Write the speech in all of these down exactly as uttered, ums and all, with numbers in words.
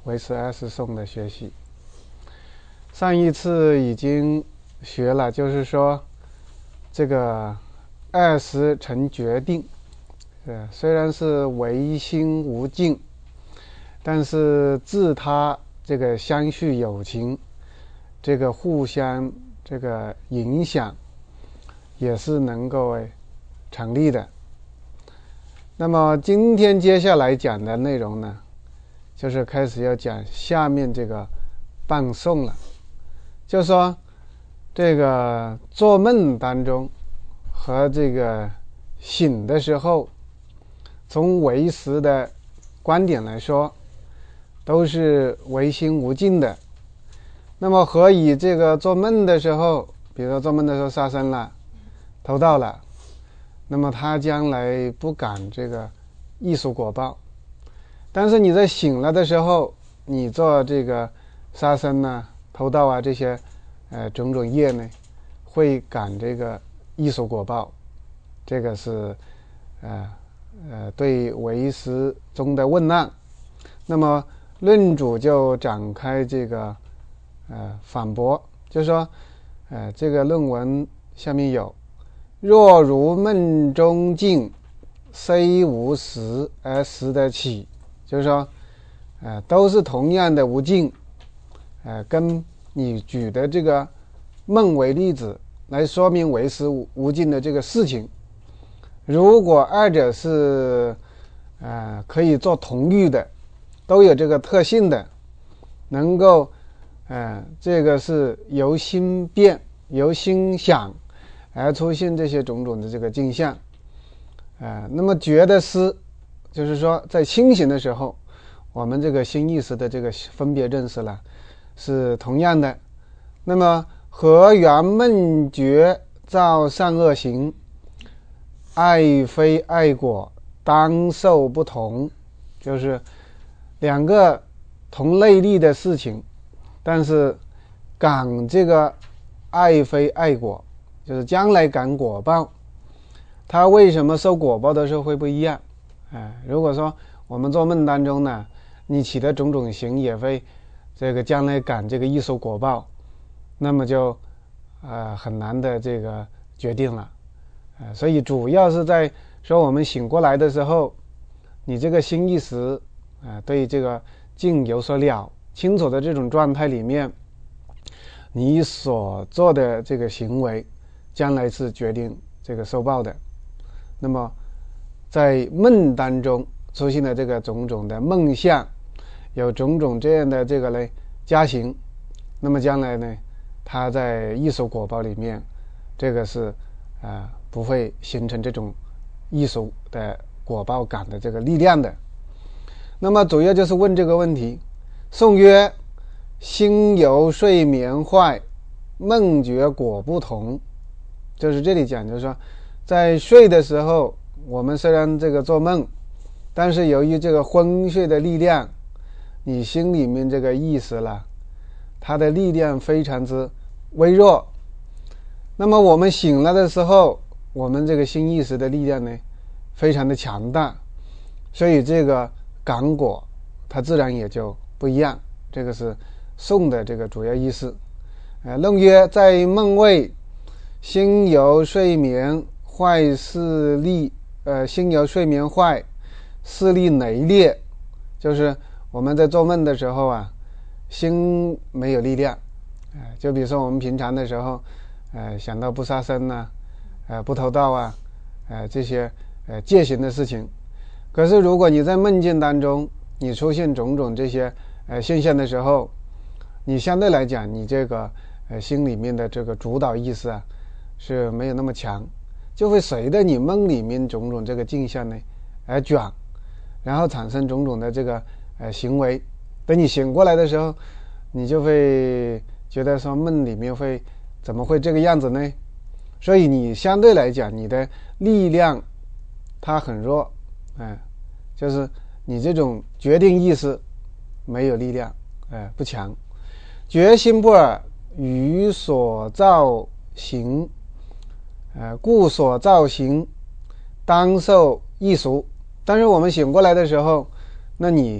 唯识二十颂的学习。上一次已经学了，就是说这个二十成决定，呃，虽然是唯心无尽，但是自他这个相续有情，这个互相这个影响，也是能够成立的。那么今天接下来讲的内容呢，就是开始要讲下面这个伴颂了。就说这个做梦当中和这个醒的时候，从唯识的观点来说，都是唯心无尽的。那么何以这个做梦的时候，比如说做梦的时候杀生了，偷盗了，那么他将来不感这个艺术果报，但是你在醒了的时候，你做这个杀生啊、偷盗啊这些呃种种业呢，会感这个艺术果报。这个是呃呃对唯识中的问案。那么论主就展开这个呃反驳，就是说呃这个论文下面有：若如梦中境，虽无实而实得起，就是说呃都是同样的无尽，呃跟你举的这个梦为例子来说明唯识无尽的这个事情，如果二者是呃可以做同义的，都有这个特性的，能够呃这个是由心变由心想而出现这些种种的这个镜像，呃那么觉的思，就是说在清醒的时候，我们这个心意识的这个分别认识了是同样的。那么和缘梦觉造善恶行，爱非爱果，当受不同，就是两个同类例的事情，但是感这个爱非爱果，就是将来感果报，它为什么受果报的时候会不一样？哎，如果说我们做梦当中呢，你起的种种行也会这个将来感这个艺术果报，那么就呃很难的这个决定了。呃所以主要是在说我们醒过来的时候，你这个心意识呃对这个境有所了清楚的这种状态里面，你所做的这个行为将来是决定这个受报的。那么在梦当中出现的这个种种的梦象，有种种这样的这个呢加行，那么将来呢它在艺术果报里面，这个是呃不会形成这种艺术的果报感的这个力量的。那么主要就是问这个问题。颂曰：心由睡眠坏，梦觉果不同。就是这里讲，就是说在睡的时候，我们虽然这个做梦，但是由于这个昏睡的力量，你心里面这个意识了，它的力量非常之微弱。那么我们醒了的时候，我们这个心意识的力量呢非常的强大，所以这个感果它自然也就不一样。这个是颂的这个主要意思。呃，论曰：在梦位，心由睡眠坏视力，呃，心由睡眠坏，视力羸劣，就是我们在做梦的时候啊，心没有力量。呃，就比如说我们平常的时候，呃，想到不杀生啊，呃，不偷盗啊，呃，这些呃戒行的事情。可是如果你在梦境当中，你出现种种这些呃现象的时候，你相对来讲，你这个呃心里面的这个主导意识啊是没有那么强，就会随着你梦里面种种这个镜像呢而转，然后产生种种的这个呃行为。等你醒过来的时候，你就会觉得说梦里面会怎么会这个样子呢？所以你相对来讲，你的力量它很弱，嗯、呃，就是你这种决定意识没有力量，呃，不强。决心不尔，于所造行，呃，故所造行当受异熟。但是我们醒过来的时候，那你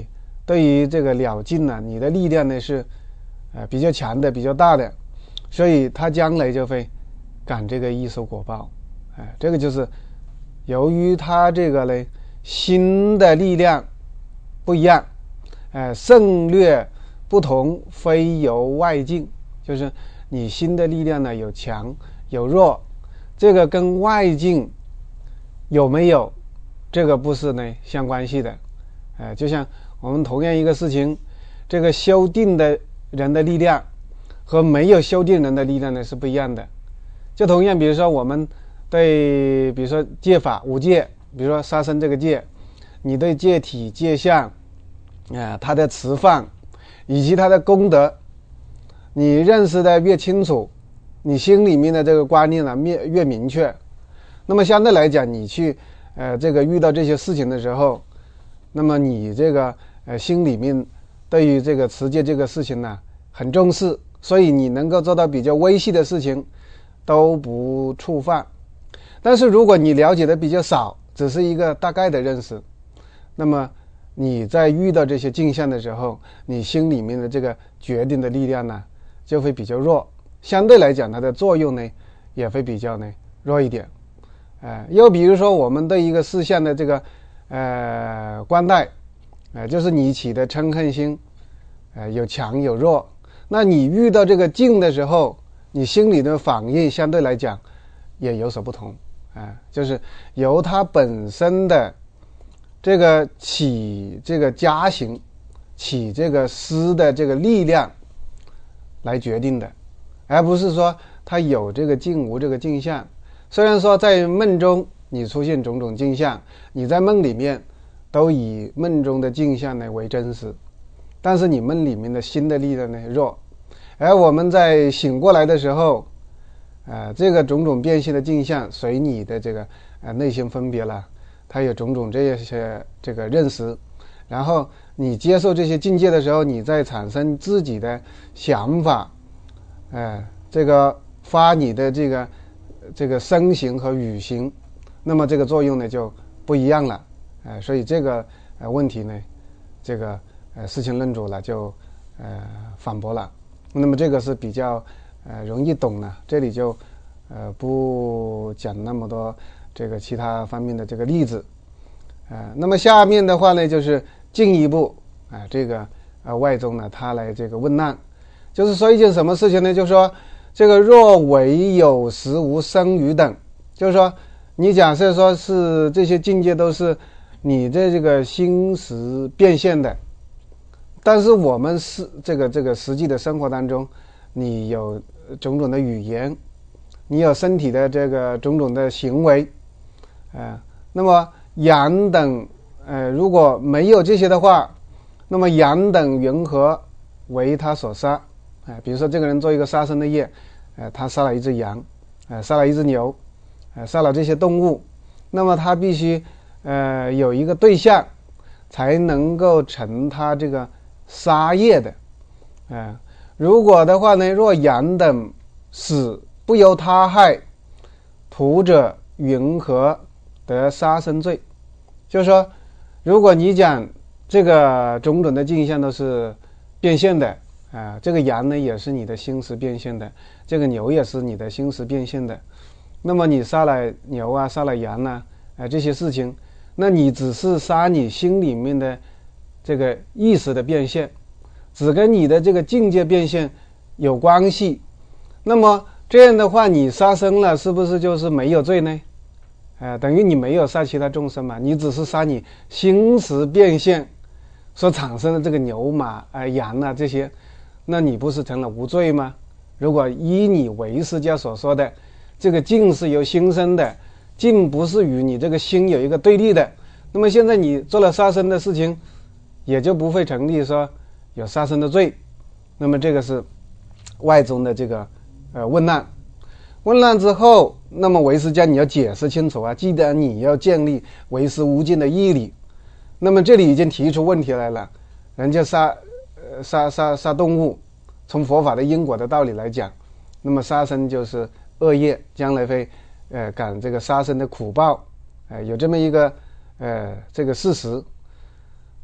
对于这个了尽呢，你的力量呢是呃比较强的，比较大的，所以他将来就会感这个异熟果报。哎、呃，这个就是由于他这个呢心的力量不一样，呃，胜略不同，非由外境，就是你心的力量呢有强有弱，这个跟外境有没有，这个不是呢相关系的。呃，就像我们同样一个事情，这个修定的人的力量和没有修定人的力量呢是不一样的。就同样比如说我们对比如说戒法五戒，比如说杀生这个戒，你对戒体戒相啊、呃，它的持放以及它的功德你认识的越清楚，你心里面的这个观念呢越越明确，那么相对来讲你去呃这个遇到这些事情的时候，那么你这个呃心里面对于这个持戒这个事情呢很重视，所以你能够做到比较微细的事情都不触犯。但是如果你了解的比较少，只是一个大概的认识，那么你在遇到这些境象的时候，你心里面的这个决定的力量呢就会比较弱，相对来讲它的作用呢也会比较呢弱一点。呃，又比如说我们对一个事项的这个呃观待，呃就是你起的嗔恨心呃有强有弱，那你遇到这个境的时候，你心里的反应相对来讲也有所不同啊、呃，就是由它本身的这个起这个加行起这个思的这个力量来决定的，而不是说它有这个境无这个境相。虽然说在梦中你出现种种境象，你在梦里面都以梦中的境象呢为真实，但是你梦里面的心的力量呢弱，而我们在醒过来的时候呃，这个种种变现的镜像随你的这个呃内心分别了，它有种种这些这个认识，然后你接受这些境界的时候，你再产生自己的想法，呃，这个发你的这个这个身形和语行，那么这个作用呢就不一样了，呃，所以这个呃问题呢，这个呃事情论主了就呃反驳了，那么这个是比较呃容易懂了，这里就呃不讲那么多这个其他方面的这个例子，呃，那么下面的话呢就是进一步啊、呃、这个呃外宗呢他来这个问难，就是说一件什么事情呢？就是说这个若唯有实无生语等，就是说你假设说是这些境界都是你的这个心识变现的，但是我们是这个这个实际的生活当中，你有种种的语言，你有身体的这个种种的行为，呃，那么阳等呃如果没有这些的话，那么阳等云何为他所杀？呃、比如说这个人做一个杀生的业，呃，他杀了一只羊，呃，杀了一只牛，呃，杀了这些动物，那么他必须呃有一个对象才能够成他这个杀业的，呃，如果的话呢，若阳等死不由他害，徒者云何得杀生罪？就是说，如果你讲这个种种的镜像都是变现的啊、呃，这个羊呢也是你的心识变现的，这个牛也是你的心识变现的，那么你杀了牛啊，杀了羊啊，啊、呃、这些事情，那你只是杀你心里面的这个意识的变现，只跟你的这个境界变现有关系，那么这样的话你杀生了是不是就是没有罪呢？呃，等于你没有杀其他众生嘛，你只是杀你心识变现所产生的这个牛马、呃、羊啊这些，那你不是成了无罪吗？如果依你唯识家所说的这个境是由心生的，境不是与你这个心有一个对立的，那么现在你做了杀生的事情，也就不会成立说有杀生的罪。那么这个是外宗的这个呃问难，问难之后，那么唯识家你要解释清楚啊，记得你要建立唯识无尽的义理。那么这里已经提出问题来了，人家杀呃杀杀杀动物，从佛法的因果的道理来讲，那么杀生就是恶业，将来会呃感这个杀生的苦报，呃有这么一个呃这个事实。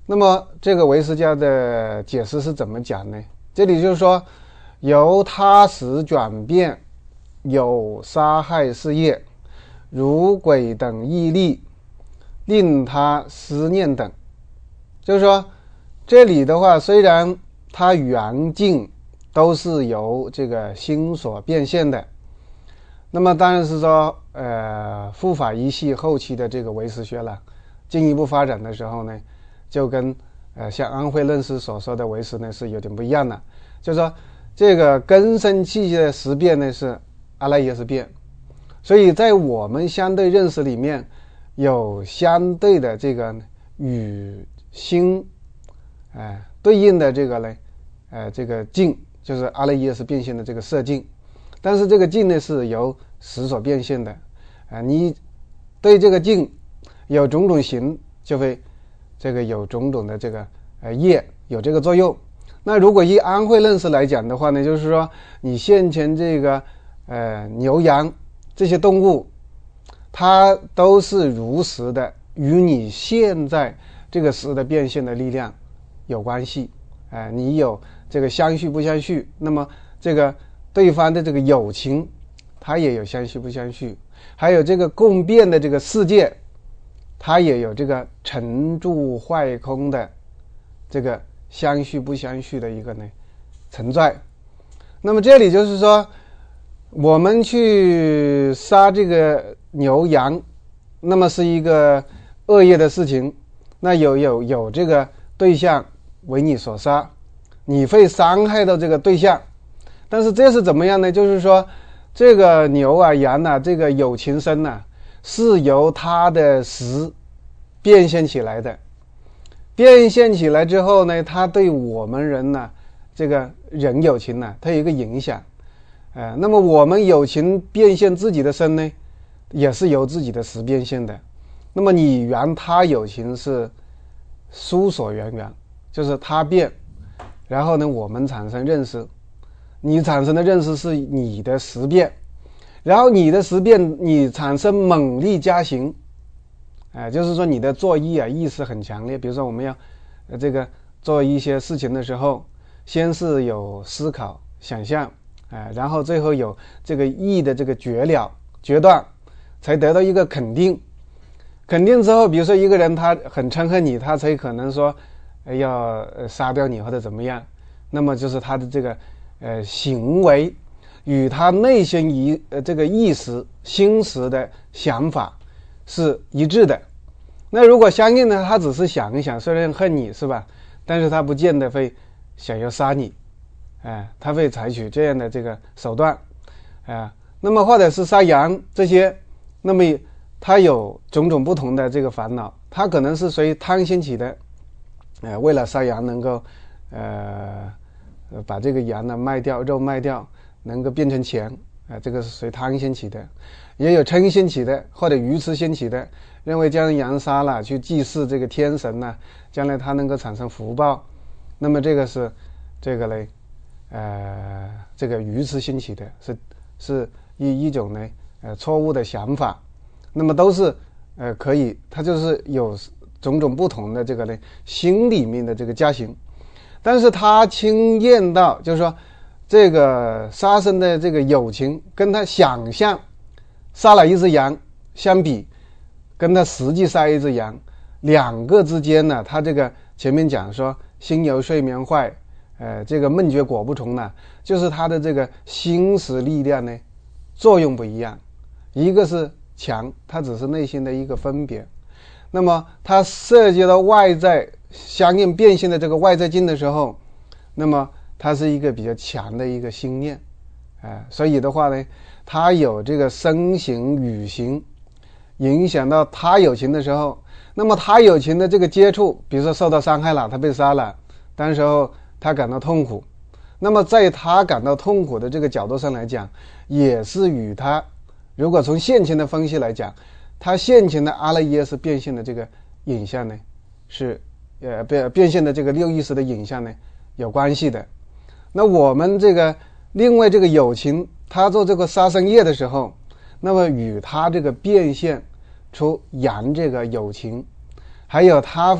那么这个唯识家的解释是怎么讲呢？这里就是说，由他时转变，有杀害事业，如鬼等毅力，令他思念等。就是说，这里的话，虽然它原境都是由这个心所变现的，那么当然是说，呃，护法一系后期的这个唯识学了，进一步发展的时候呢，就跟呃像安慧论师所说的唯识呢是有点不一样的。就是说，这个根生气的识变呢是阿赖耶识变，所以在我们相对认识里面，有相对的这个与心，哎、呃、对应的这个呢，呃这个境，就是阿赖耶识变现的这个色境，但是这个境呢是由识所变现的，啊、呃、你对这个境有种种行，就会这个有种种的这个呃业，有这个作用。那如果以安慧认识来讲的话呢，就是说你现前这个呃牛羊这些动物，它都是如实的与你现在这个识的变现的力量有关系，哎、呃，你有这个相续不相续，那么这个对方的这个友情，它也有相续不相续，还有这个共变的这个世界，它也有这个成住坏空的这个相续不相续的一个呢存在。那么这里就是说，我们去杀这个牛羊，那么是一个恶业的事情，那有有有这个对象为你所杀，你会伤害到这个对象。但是这是怎么样呢？就是说这个牛啊羊啊，这个有情身啊，是由它的识变现起来的，变现起来之后呢，它对我们人呢、啊，这个人有情呢、啊，它有一个影响，呃，那么我们有情变现自己的身呢，也是由自己的识变现的。那么你缘他有情是殊所缘缘，就是他变，然后呢我们产生认识，你产生的认识是你的识变，然后你的识变你产生猛力加行，哎、呃，就是说你的作意啊意识很强烈。比如说我们要呃这个做一些事情的时候，先是有思考想象，哎、呃，然后最后有这个意的这个决了决断，才得到一个肯定。肯定之后，比如说一个人他很憎恨你，他才可能说、呃、要杀掉你或者怎么样，那么就是他的这个呃行为与他内心一呃这个意识心识的想法是一致的。那如果相应呢，他只是想一想，虽然恨你是吧，但是他不见得会想要杀你，哎、呃，他会采取这样的这个手段，啊、呃，那么或者是杀羊这些，那么他有种种不同的这个烦恼，他可能是随贪心起的，呃，为了杀羊能够，呃，把这个羊呢卖掉，肉卖掉，能够变成钱，啊、呃，这个是随贪心起的，也有嗔心起的，或者愚痴心起的，认为将羊杀了去祭祀这个天神呢，将来他能够产生福报，那么这个是这个嘞，呃，这个愚痴心起的，是是一一种呢，呃，错误的想法。那么都是呃可以，它就是有种种不同的这个呢心里面的这个加行，但是他经验到，就是说这个杀生的这个友情跟他想象杀了一只羊相比，跟他实际杀一只羊两个之间呢，他这个前面讲说心由睡眠坏，呃这个梦觉果不从呢，就是他的这个心识力量呢作用不一样，一个是强，它只是内心的一个分别，那么它涉及到外在相应变现的这个外在境的时候，那么它是一个比较强的一个心念，呃、所以的话呢，它有这个身形语行影响到他有情的时候，那么他有情的这个接触，比如说受到伤害了，他被杀了，当时候他感到痛苦，那么在他感到痛苦的这个角度上来讲，也是与他如果从现前的分析来讲，它现前的阿赖耶识变现的这个影像呢，是呃变变现的这个六意识的影像呢有关系的。那我们这个另外这个有情，他做这个杀生业的时候，那么与他这个变现出阳这个有情，还有他会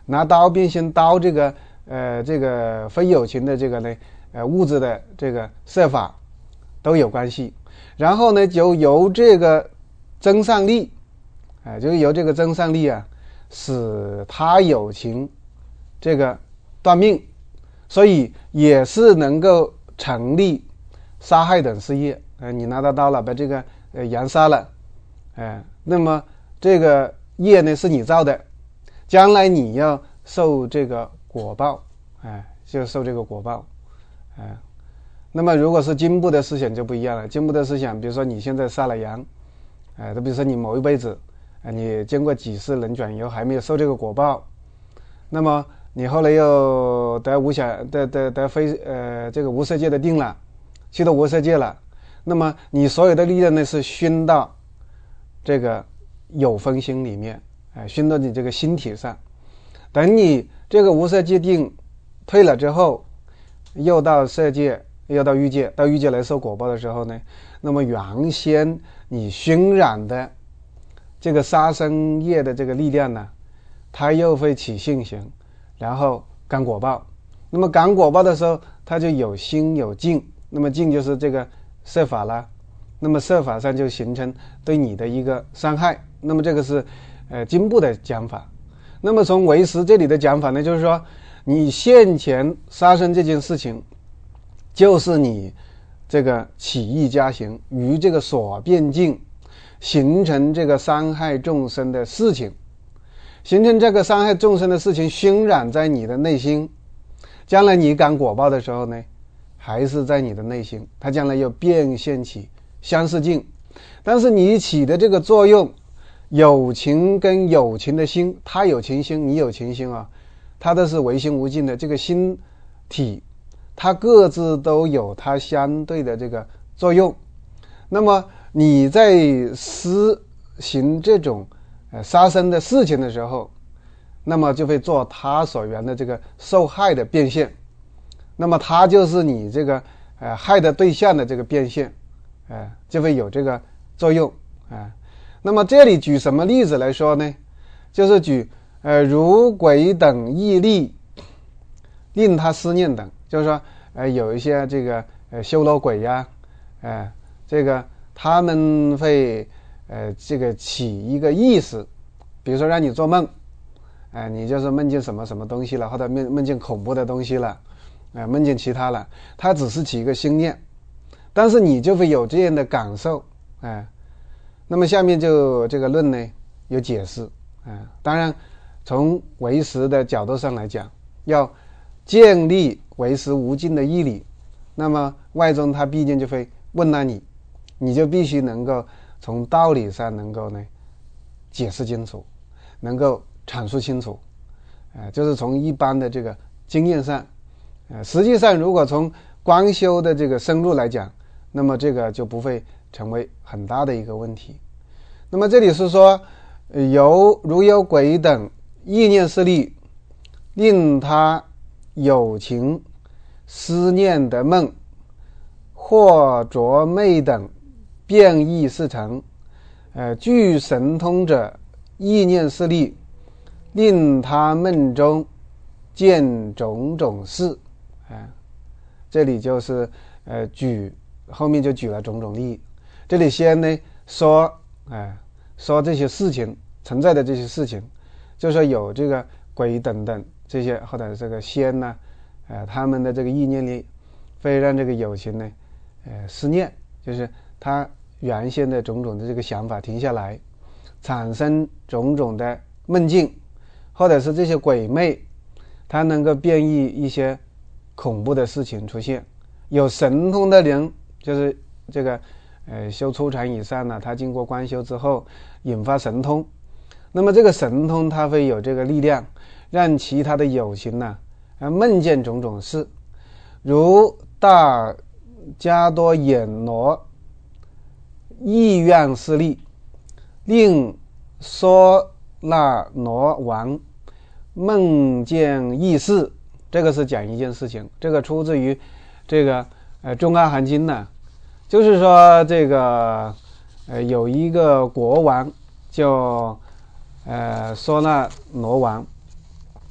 拿刀变现刀这个呃这个非有情的这个呢呃物质的这个色法都有关系。然后呢，就由这个增上力，哎、呃，就是由这个增上力啊，使他有情这个断命，所以也是能够成立杀害等事业。呃，你拿到刀了，把这个呃羊杀了，哎、呃，那么这个业呢是你造的，将来你要受这个果报，哎、呃，就受这个果报，哎、呃。那么如果是经部的思想就不一样了，经部的思想，比如说你现在杀了羊，哎、呃，比如说你某一辈子，呃、你经过几世轮转以后还没有受这个果报，那么你后来又得无想得得得非呃这个无色界的定了，去到无色界了，那么你所有的力量呢是熏到这个有分心里面，哎、呃，熏到你这个心体上，等你这个无色界定退了之后，又到色界。要到欲界，到欲界来受果报的时候呢，那么原先你熏染的这个杀生业的这个力量呢，它又会起性行，然后感果报。那么感果报的时候，它就有心有境，那么境就是这个色法啦，那么色法上就形成对你的一个伤害。那么这个是呃经部的讲法。那么从唯识这里的讲法呢，就是说你现前杀生这件事情，就是你这个起意加行于这个所变境，形成这个伤害众生的事情，形成这个伤害众生的事情熏染在你的内心，将来你感果报的时候呢，还是在你的内心，它将来又变现起相似境。但是你起的这个作用，有情跟有情的心，他有情心，你有情心啊，它都是唯心无尽的这个心体，它各自都有它相对的这个作用。那么你在施行这种呃杀生的事情的时候，那么就会做他所缘的这个受害的变现，那么它就是你这个呃害的对象的这个变现，呃就会有这个作用啊、呃。那么这里举什么例子来说呢？就是举呃如鬼等义力，令他思念等。就是说，呃，有一些这个呃修罗鬼呀、啊，呃，这个他们会呃这个起一个意识，比如说让你做梦，哎、呃，你就是梦见什么什么东西了，或者梦梦见恐怖的东西了，啊、呃，梦见其他了，它只是起一个心念，但是你就会有这样的感受，哎、呃，那么下面就这个论呢有解释，啊、呃，当然从唯识的角度上来讲，要建立唯识无尽的义理，那么外宗他毕竟就会问了你，你就必须能够从道理上能够呢解释清楚，能够阐述清楚，呃，就是从一般的这个经验上，呃，实际上如果从光修的这个深入来讲，那么这个就不会成为很大的一个问题。那么这里是说，呃、由如有鬼等意念势力，令他有情思念的梦，或着魅等变异事成，呃，具神通者意念势力，令他梦中见种种事，啊、呃，这里就是呃举后面就举了种种例子。这里先呢说，哎、呃，说这些事情存在的这些事情，就说有这个鬼等等这些，或者这个仙呢、啊，呃，他们的这个意念力会让这个有情呢，呃，思念，就是他原先的种种的这个想法停下来，产生种种的梦境，或者是这些鬼魅，它能够变异一些恐怖的事情出现。有神通的人，就是这个呃修初禅以上呢，他经过观修之后引发神通，那么这个神通它会有这个力量，让其他的有情呢，呃梦见种种事，如大迦多衍罗意愿势力，令娑那罗王梦见异事。这个是讲一件事情，这个出自于这个呃中阿含经呢，就是说这个呃有一个国王叫呃娑那罗王，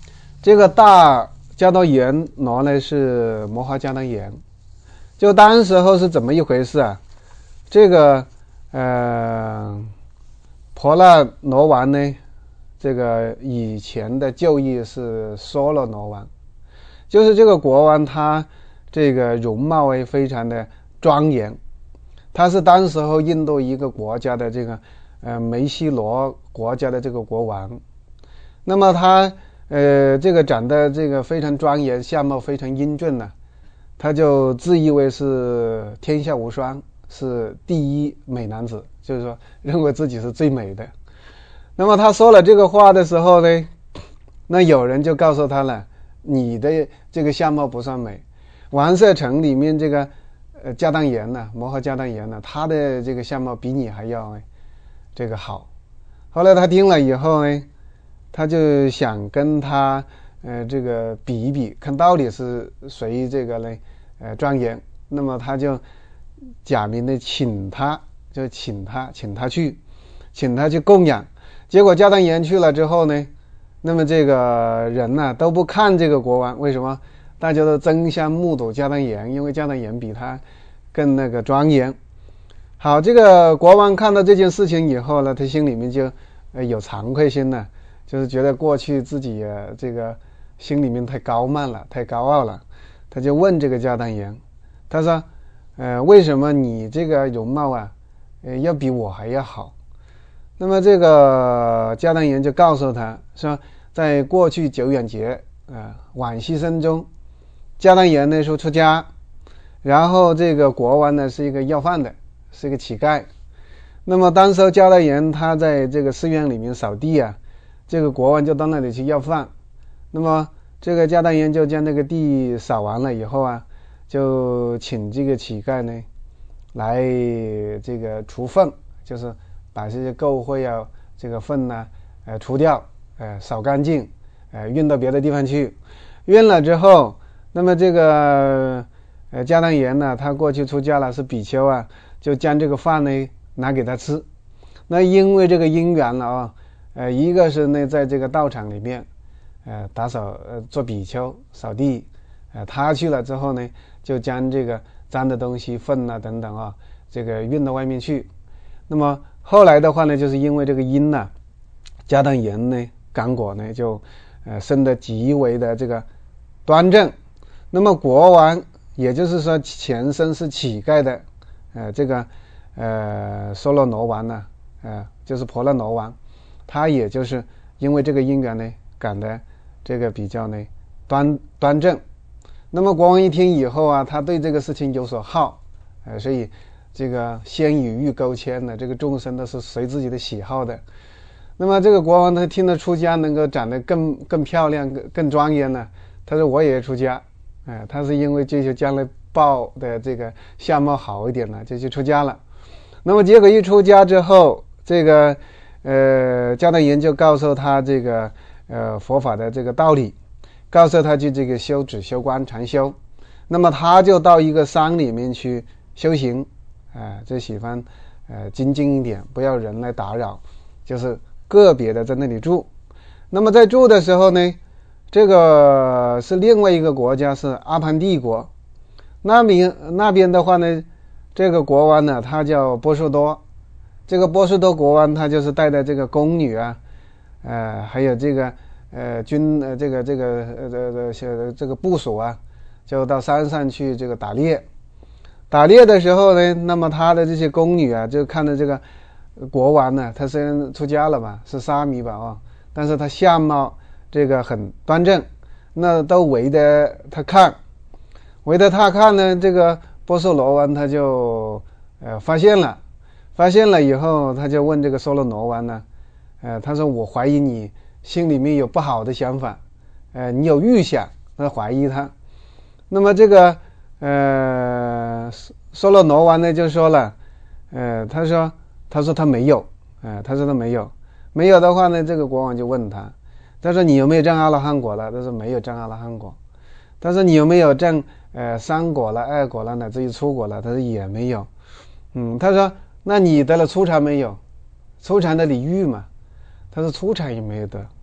这个大加多阎罗呢是摩诃迦当言。就当时候是怎么一回事啊？这个呃婆罗罗王呢，这个以前的旧译是娑罗罗王，就是这个国王他这个容貌也非常的庄严，他是当时候印度一个国家的这个呃梅西罗国家的这个国王。那么他呃这个长得这个非常庄严，相貌非常英俊呢、啊，他就自以为是天下无双，是第一美男子，就是说认为自己是最美的。那么他说了这个话的时候呢，那有人就告诉他了，你的这个相貌不算美，王舍城里面这个呃迦当言呢，摩诃迦当言呢，他的这个相貌比你还要这个好。后来他听了以后呢，他就想跟他呃这个比一比，看到底是谁这个呢呃庄严。那么他就假名的请他，就请他请他去请他去供养。结果迦当言去了之后呢，那么这个人呢、啊、都不看这个国王，为什么？大家都争相目睹迦当言，因为迦当言比他更那个庄严。好，这个国王看到这件事情以后呢，他心里面就呃有惭愧心了，就是觉得过去自己、啊、这个心里面太高慢了，太高傲了。他就问这个迦当言，他说呃为什么你这个容貌啊呃要比我还要好？那么这个迦当言就告诉他说，在过去久远劫啊往昔生中，迦当言那时候出家，然后这个国王呢是一个要饭的，是一个乞丐。那么当时候迦当言他在这个寺院里面扫地啊，这个国王就到那里去要饭。那么这个迦当言就将那个地扫完了以后啊，就请这个乞丐呢来这个除粪，就是把这些垢秽啊这个粪呢、啊、呃除掉，呃扫干净，呃运到别的地方去。运了之后，那么这个呃迦当言呢，他过去出家了，是比丘啊，就将这个饭呢拿给他吃。那因为这个因缘了啊，呃一个是呢在这个道场里面呃打扫呃做比丘扫地，呃他去了之后呢，就将这个脏的东西粪啊等等啊这个运到外面去。那么后来的话呢，就是因为这个因呢、啊，迦当言呢刚果呢就呃生得极为的这个端正。那么国王也就是说前身是乞丐的呃这个呃娑罗罗王呢呃就是婆罗罗王，他也就是因为这个因缘呢感得这个比较呢端端正。那么国王一听以后啊，他对这个事情有所好，呃所以这个先以欲钩牵的，这个众生都是随自己的喜好的。那么这个国王他听得出家能够长得更更漂亮更更庄严呢，他说我也出家，哎、呃，他是因为追求将来报的这个相貌好一点呢，就去出家了。那么结果一出家之后，这个呃迦当言就告诉他这个呃佛法的这个道理，告诉他去这个修止修观禅修。那么他就到一个山里面去修行。啊、呃，就喜欢呃精进一点，不要人来打扰，就是个别的在那里住。那么在住的时候呢，这个是另外一个国家，是阿潘帝国。那边那边的话呢，这个国王呢，他叫波素多。这个波素多国王，他就是带的这个宫女啊，呃，还有这个呃军呃这个这个呃这这这个部属啊，就到山上去这个打猎。打猎的时候呢，那么他的这些宫女啊，就看到这个国王呢，他虽然出家了嘛，是沙弥吧啊、哦，但是他相貌这个很端正，那都围着他看，围着他看呢，这个波斯罗王他就呃发现了，发现了以后，他就问这个娑罗罗王呢，呃，他说我怀疑你心里面有不好的想法，呃，你有预想，他怀疑他。那么这个。呃，娑罗罗王呢就说了，呃，他说，他说他没有，呃，他说他没有，没有的话呢，这个国王就问他，他说你有没有证阿罗汉果了？他说没有证阿罗汉果。他说你有没有证呃三果了、二果了，乃至于初果了？他说也没有。嗯，他说那你得了初禅没有？初禅的礼遇嘛？他说初禅也没有得。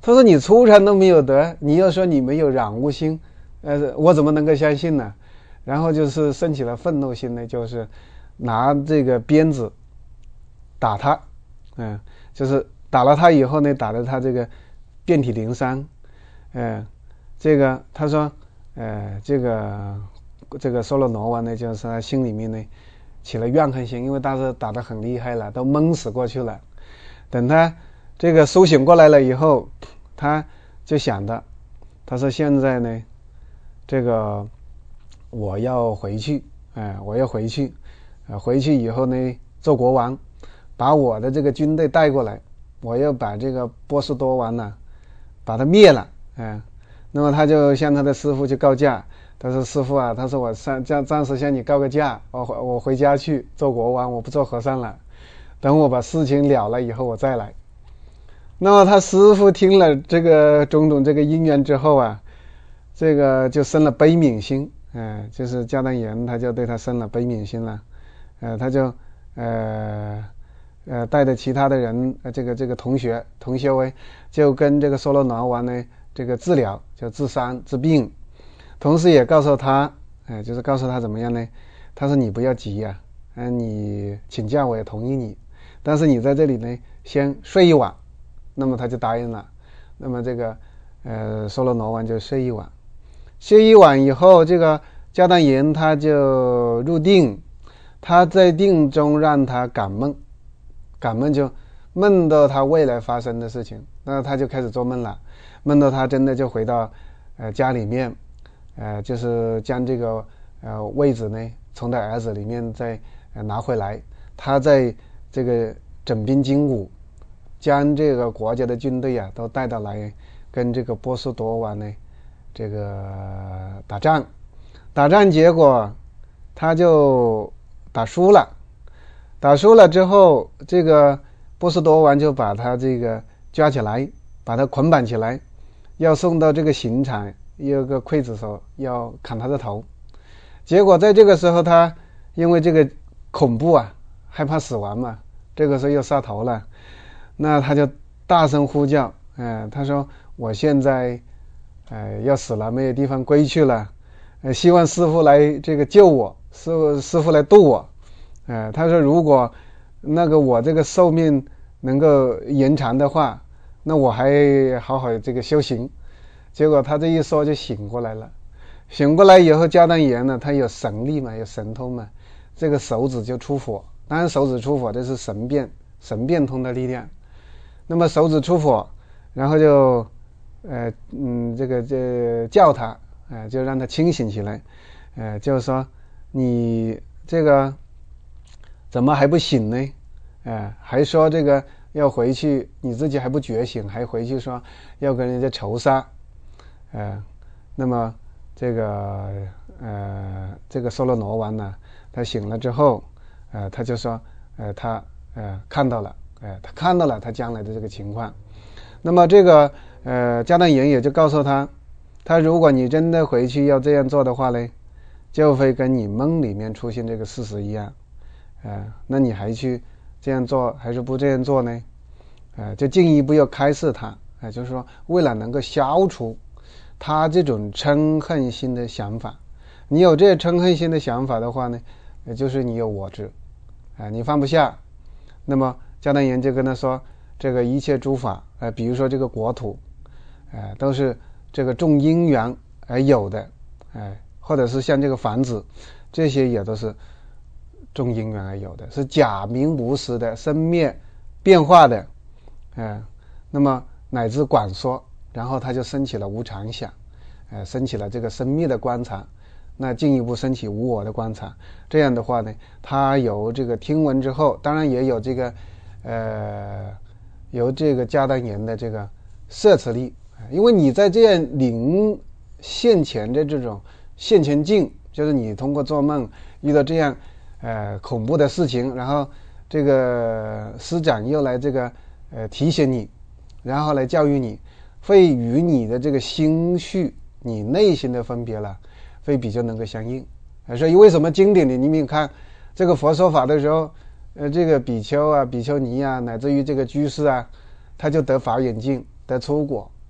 他说你初禅都没有得，你又说你没有染污心，呃，我怎么能够相信呢？然后就是生起了愤怒心呢，就是拿这个鞭子打他，嗯，就是打了他以后呢，打得他这个遍体鳞伤，嗯，这个他说，呃，这个这个梭罗罗王呢，就是他心里面呢起了怨恨心，因为当时打得很厉害了，都闷死过去了。等他这个苏醒过来了以后，他就想的，他说现在呢，这个我要回去，哎、呃，我要回去，呃，回去以后呢，做国王，把我的这个军队带过来，我要把这个波斯多王呢，把他灭了，哎、呃，那么他就向他的师傅去告假，他说师傅啊，他说我暂暂暂时向你告个假，我我回家去做国王，我不做和尚了，等我把事情了了以后我再来。那么他师傅听了这个种种这个因缘之后啊，这个就生了悲悯心，呃，就是迦丹延他就对他生了悲悯心了，呃，他就呃呃带着其他的人，呃，这个这个同学同修为，就跟这个梭罗罗王呢这个治疗，就治伤治病，同时也告诉他，呃，就是告诉他怎么样呢？他说你不要急呀、啊，嗯、呃，你请假我也同意你，但是你在这里呢先睡一晚。那么他就答应了，那么这个呃梭罗罗王就睡一晚，睡一晚以后，这个迦丹延他就入定，他在定中让他感梦，感梦就梦到他未来发生的事情，那他就开始做梦了，梦到他真的就回到呃家里面，呃就是将这个呃位置呢从他儿子里面再、呃、拿回来，他在这个整兵精武，将这个国家的军队啊都带到来跟这个波斯多王呢这个打仗，打仗结果他就打输了，打输了之后，这个波斯多王就把他这个抓起来，把他捆绑起来，要送到这个刑场，有个刽子手要砍他的头。结果在这个时候他因为这个恐怖啊，害怕死亡嘛，这个时候又杀头了，那他就大声呼叫，呃、他说我现在呃要死了，没有地方归去了，呃希望师父来这个救我，师父师父来渡我，呃他说如果那个我这个寿命能够延长的话，那我还好好这个修行。结果他这一说就醒过来了，醒过来以后，迦丹延呢，他有神力嘛，有神通嘛，这个手指就出火，当然手指出火这是神变神变通的力量。那么手指出火，然后就呃嗯这个这叫他，呃就让他清醒起来，呃就是说你这个怎么还不醒呢？呃还说这个要回去，你自己还不觉醒，还回去说要跟人家仇杀，呃那么这个呃这个梭罗罗王呢，他醒了之后，呃他就说呃他呃看到了。哎，他看到了他将来的这个情况，那么这个呃迦丹延也就告诉他，他如果你真的回去要这样做的话呢，就会跟你梦里面出现这个事实一样，呃，那你还去这样做还是不这样做呢？呃，就进一步要开示他，呃，就是说为了能够消除他这种嗔恨心的想法，你有这嗔恨心的想法的话呢，也就是你有我执，啊、呃，你放不下，那么迦丹延就跟他说，这个一切诸法，呃，比如说这个国土，呃，都是这个种因缘而有的，呃，或者是像这个房子，这些也都是种因缘而有的，是假名无实的，生灭变化的，呃，那么乃至广说，然后他就升起了无常想，呃，升起了这个生灭的观察，那进一步升起无我的观察，这样的话呢，他有这个听闻之后，当然也有这个。呃，由这个迦丹延的这个摄持力，因为你在这样临现前的这种现前境，就是你通过做梦遇到这样呃恐怖的事情，然后这个师长又来这个呃提醒你，然后来教育你，会与你的这个心绪、你内心的分别了，会比较能够相应。所以为什么经典里你们看这个佛说法的时候？呃，这个比丘啊、比丘尼啊，乃至于这个居士啊，他就得法眼净，得出果，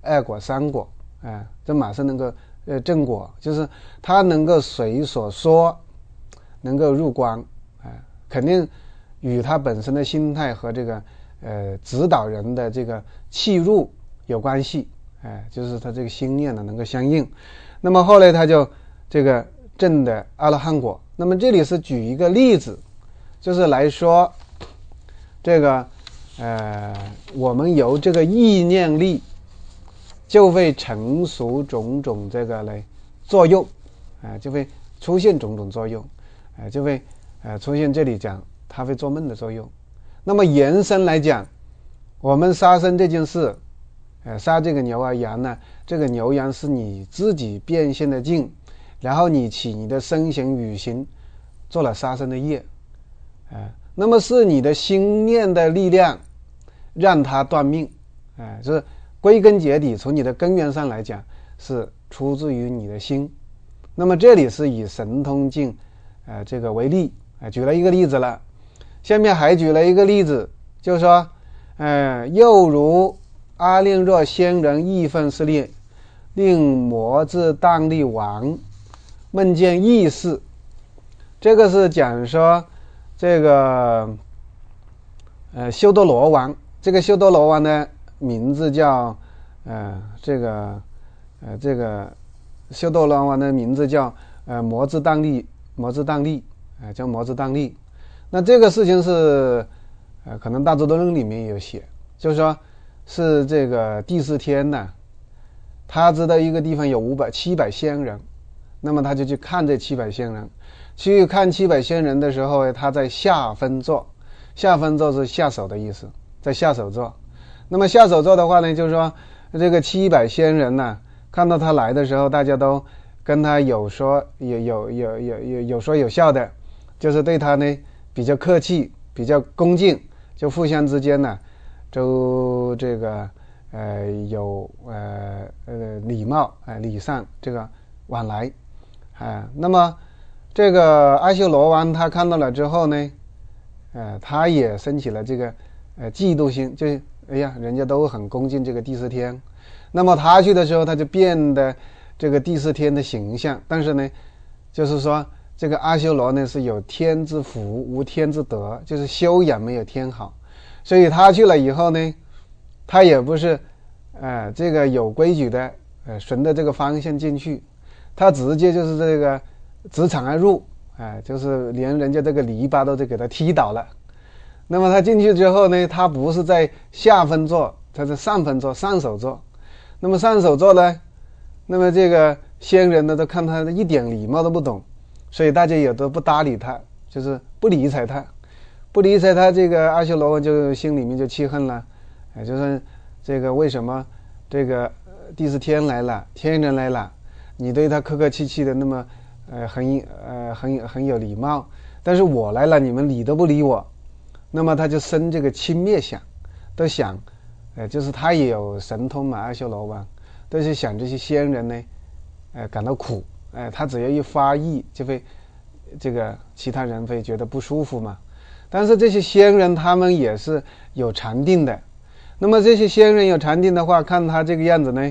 二果、三果，哎，这马上能够呃正果，就是他能够随所说，能够入光，哎，肯定与他本身的心态和这个呃指导人的这个契入有关系，哎，就是他这个心念呢能够相应。那么后来他就这个证的阿罗汉果。那么这里是举一个例子，就是来说这个呃我们由这个意念力就会成熟种种这个来作用，啊、呃，就会出现种种作用，啊、呃，就会呃出现这里讲它会做梦的作用。那么延伸来讲，我们杀生这件事，呃，杀这个牛啊羊呢，这个牛羊是你自己变现的境，然后你起你的身形语行做了杀生的业，啊、呃，那么是你的心念的力量让它断命，啊、呃，就是归根结底从你的根源上来讲是出自于你的心。那么这里是以神通境呃这个为例，呃举了一个例子了，下面还举了一个例子，就是说呃又如阿令若仙人义愤失恋，令魔之当力王梦见异事。这个是讲说这个呃修多罗王，这个修多罗王呢名字叫呃这个呃这个修多罗王的名字叫呃魔之当力，魔之当力，呃叫魔之当力。那这个事情是呃可能大智度论里面有写，就是说是这个第四天呢，他知道一个地方有五百七百仙人，那么他就去看这七百仙人，去看七百仙人的时候，他在下分座，下分座是下手的意思，在下手座。那么下手座的话呢，就是说这个七百仙人呢，看到他来的时候，大家都跟他有说有有有有有有说有笑的，就是对他呢比较客气，比较恭敬，就互相之间呢都这个呃有呃呃礼貌啊、呃、礼尚这个往来啊、呃。那么这个阿修罗王他看到了之后呢，呃他也升起了这个呃嫉妒心，就哎呀人家都很恭敬这个第四天，那么他去的时候他就变得这个第四天的形象，但是呢就是说这个阿修罗呢是有天之福无天之德，就是修养没有天好，所以他去了以后呢，他也不是呃这个有规矩的呃顺着这个方向进去，他直接就是这个直肠而入，哎、呃，就是连人家这个篱笆都得给他踢倒了。那么他进去之后呢，他不是在下分座，他是上分座，上手座。那么上手座呢，那么这个仙人呢都看他一点礼貌都不懂，所以大家也都不搭理他，就是不理睬他，不理睬他。这个阿修罗王就心里面就气恨了，哎，就是这个为什么这个第四天来了，天人来了，你对他客客气气的，那么呃很呃很很有礼貌，但是我来了，你们理都不理我。那么他就生这个轻蔑想，都想，呃，就是他也有神通嘛，阿修罗王，都是想这些仙人呢，呃，感到苦，呃，他只要一发意，就会这个其他人会觉得不舒服嘛。但是这些仙人他们也是有禅定的，那么这些仙人有禅定的话，看他这个样子呢，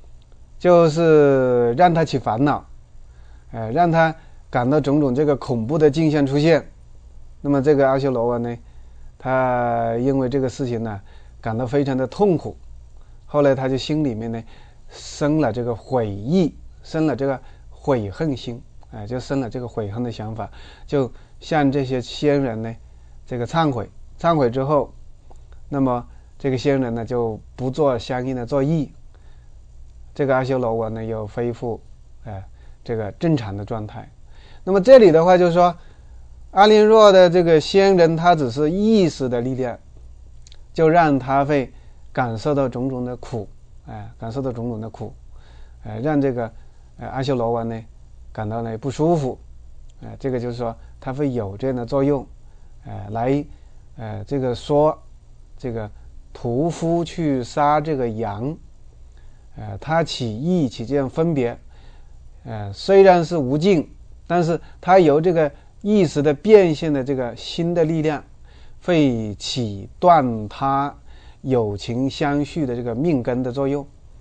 就是让他起烦恼，呃，让他感到种种这个恐怖的镜像出现。那么这个阿修罗王呢，他因为这个事情呢感到非常的痛苦，后来他就心里面呢生了这个悔意，生了这个悔恨心，哎，就生了这个悔恨的想法，就向这些仙人呢这个忏悔，忏悔之后，那么这个仙人呢就不做相应的作意，这个阿修罗王呢又恢复哎这个正常的状态。那么这里的话就是说，阿令若的这个仙人他只是意识的力量，就让他会感受到种种的苦，哎，感受到种种的苦，哎，让这个呃阿修罗王呢感到呢不舒服，哎，这个就是说他会有这样的作用，哎，来呃这个说这个屠夫去杀这个羊，呃他起意起这样分别，呃虽然是无尽，但是他由这个意识的变现的这个新的力量，会起断他有情相续的这个命根的作用，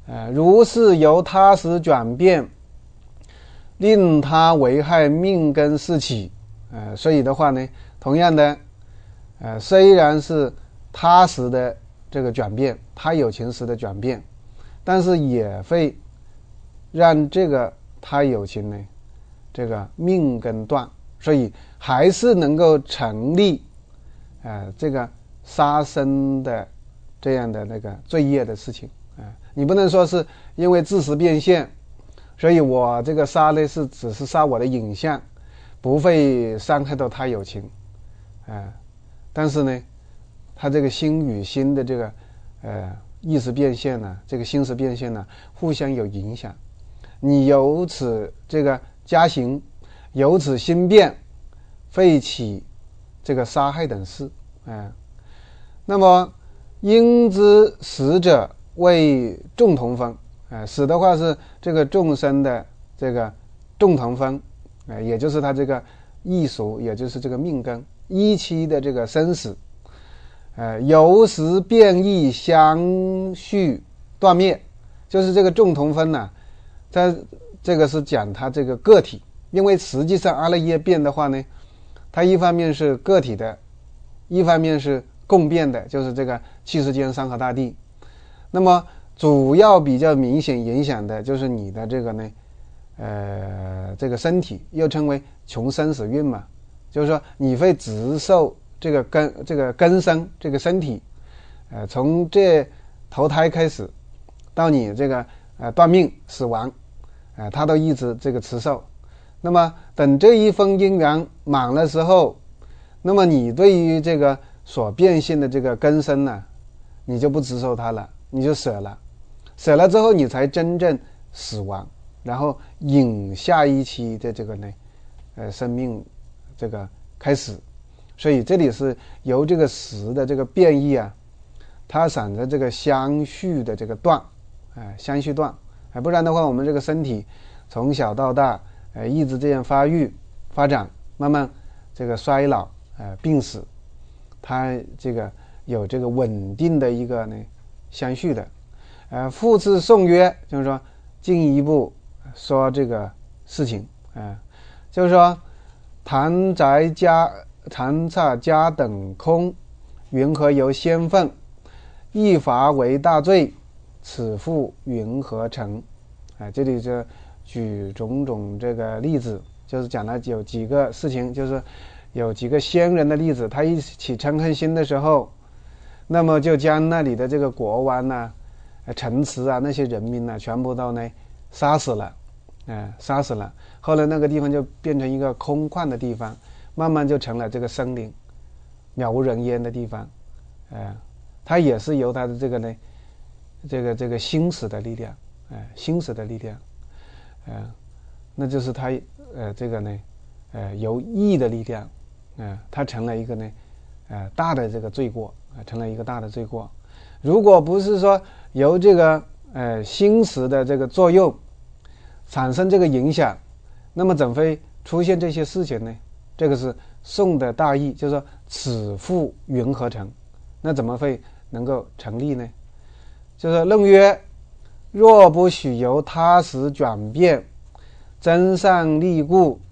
呃，如是由他时转变，令他危害命根四起。呃，所以的话呢，同样的，呃，虽然是他时的这个转变，他有情时的转变，但是也会让这个他有情呢，这个命根断，所以还是能够成立，呃，这个杀生的这样的那个罪业的事情啊、呃。你不能说是因为自食变现，所以我这个杀呢是只是杀我的影像，不会伤害到他有情，啊、呃，但是呢，他这个心与心的这个呃意识变现呢，这个心识变现呢，互相有影响。你由此这个加行，由此心变，会起这个杀害等事，啊、呃，那么应知死者为众同分，啊、呃，死的话是这个众生的这个众同分，呃，也就是他这个异熟，也就是这个命根一期的这个生死，呃，由时变异相续断灭，就是这个众同分呢、啊，它这个是讲它这个个体，因为实际上阿赖耶变的话呢，它一方面是个体的，一方面是共变的，就是这个七世间山河大地。那么主要比较明显影响的就是你的这个呢，呃，这个身体，又称为穷生死运嘛，就是说你会直受这个根这个根生这个身体，呃，从这投胎开始到你这个呃断命死亡，呃，它都一直这个持受。那么等这一分因缘满了时候，那么你对于这个所变现的这个根生呢，你就不执受它了，你就舍了，舍了之后你才真正死亡，然后引下一期的这个呢，呃，生命这个开始。所以这里是由这个时的这个变异啊，它闪着这个相续的这个断，哎、呃，相续断，哎、呃，不然的话，我们这个身体从小到大，呃，一直这样发育、发展，慢慢这个衰老，呃，病死，它这个有这个稳定的一个呢相续的，呃，复次颂曰，就是说进一步说这个事情，啊、呃，就是说谭宅家。禅刹家等空，云何由先分？一罚为大罪，此复云何成？哎，这里就举种种这个例子，就是讲了有几个事情，就是有几个先人的例子，他一起嗔恨心的时候，那么就将那里的这个国王呐、啊、城池啊那些人民呢、啊，全部都呢杀死了，哎，杀死了。后来那个地方就变成一个空旷的地方。慢慢就成了这个森林，渺无人烟的地方，呃，它也是由它的这个呢，这个这个心识的力量，呃，心识的力量，呃，那就是它呃这个呢，呃由意的力量，呃，它成了一个呢，呃大的这个罪过，呃，成了一个大的罪过。如果不是说由这个呃心识的这个作用产生这个影响，那么怎会出现这些事情呢？这个是颂的大意，就是说此复云何成？那怎么会能够成立呢？就是论曰：若不许由他时转变，真善利故，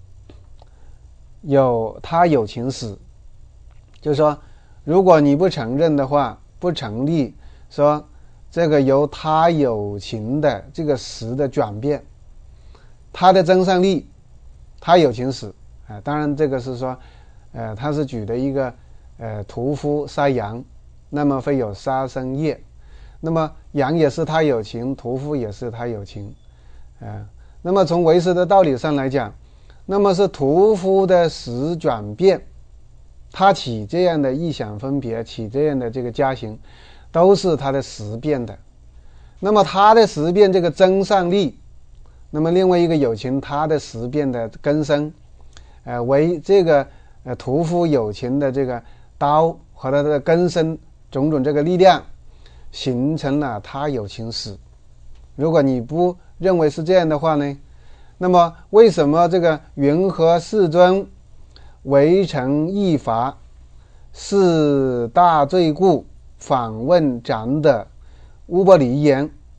有他有情死。就是说，如果你不承认的话，不成立说这个由他有情的这个时的转变，他的真善利，他有情死。啊，当然这个是说，呃，他是举的一个，呃，屠夫杀羊，那么会有杀生业，那么羊也是他有情，屠夫也是他有情，呃，那么从唯识的道理上来讲，那么是屠夫的时转变，他起这样的意想分别，起这样的这个加行，都是他的时变的，那么他的时变这个真善力，那么另外一个有情他的时变的根生。呃，为这个呃屠夫有情的这个刀和它的根生种种这个力量，形成了他有情死。如果你不认为是这样的话呢，那么为什么这个云何世尊为成一罚是大罪故，反问长的乌波离言，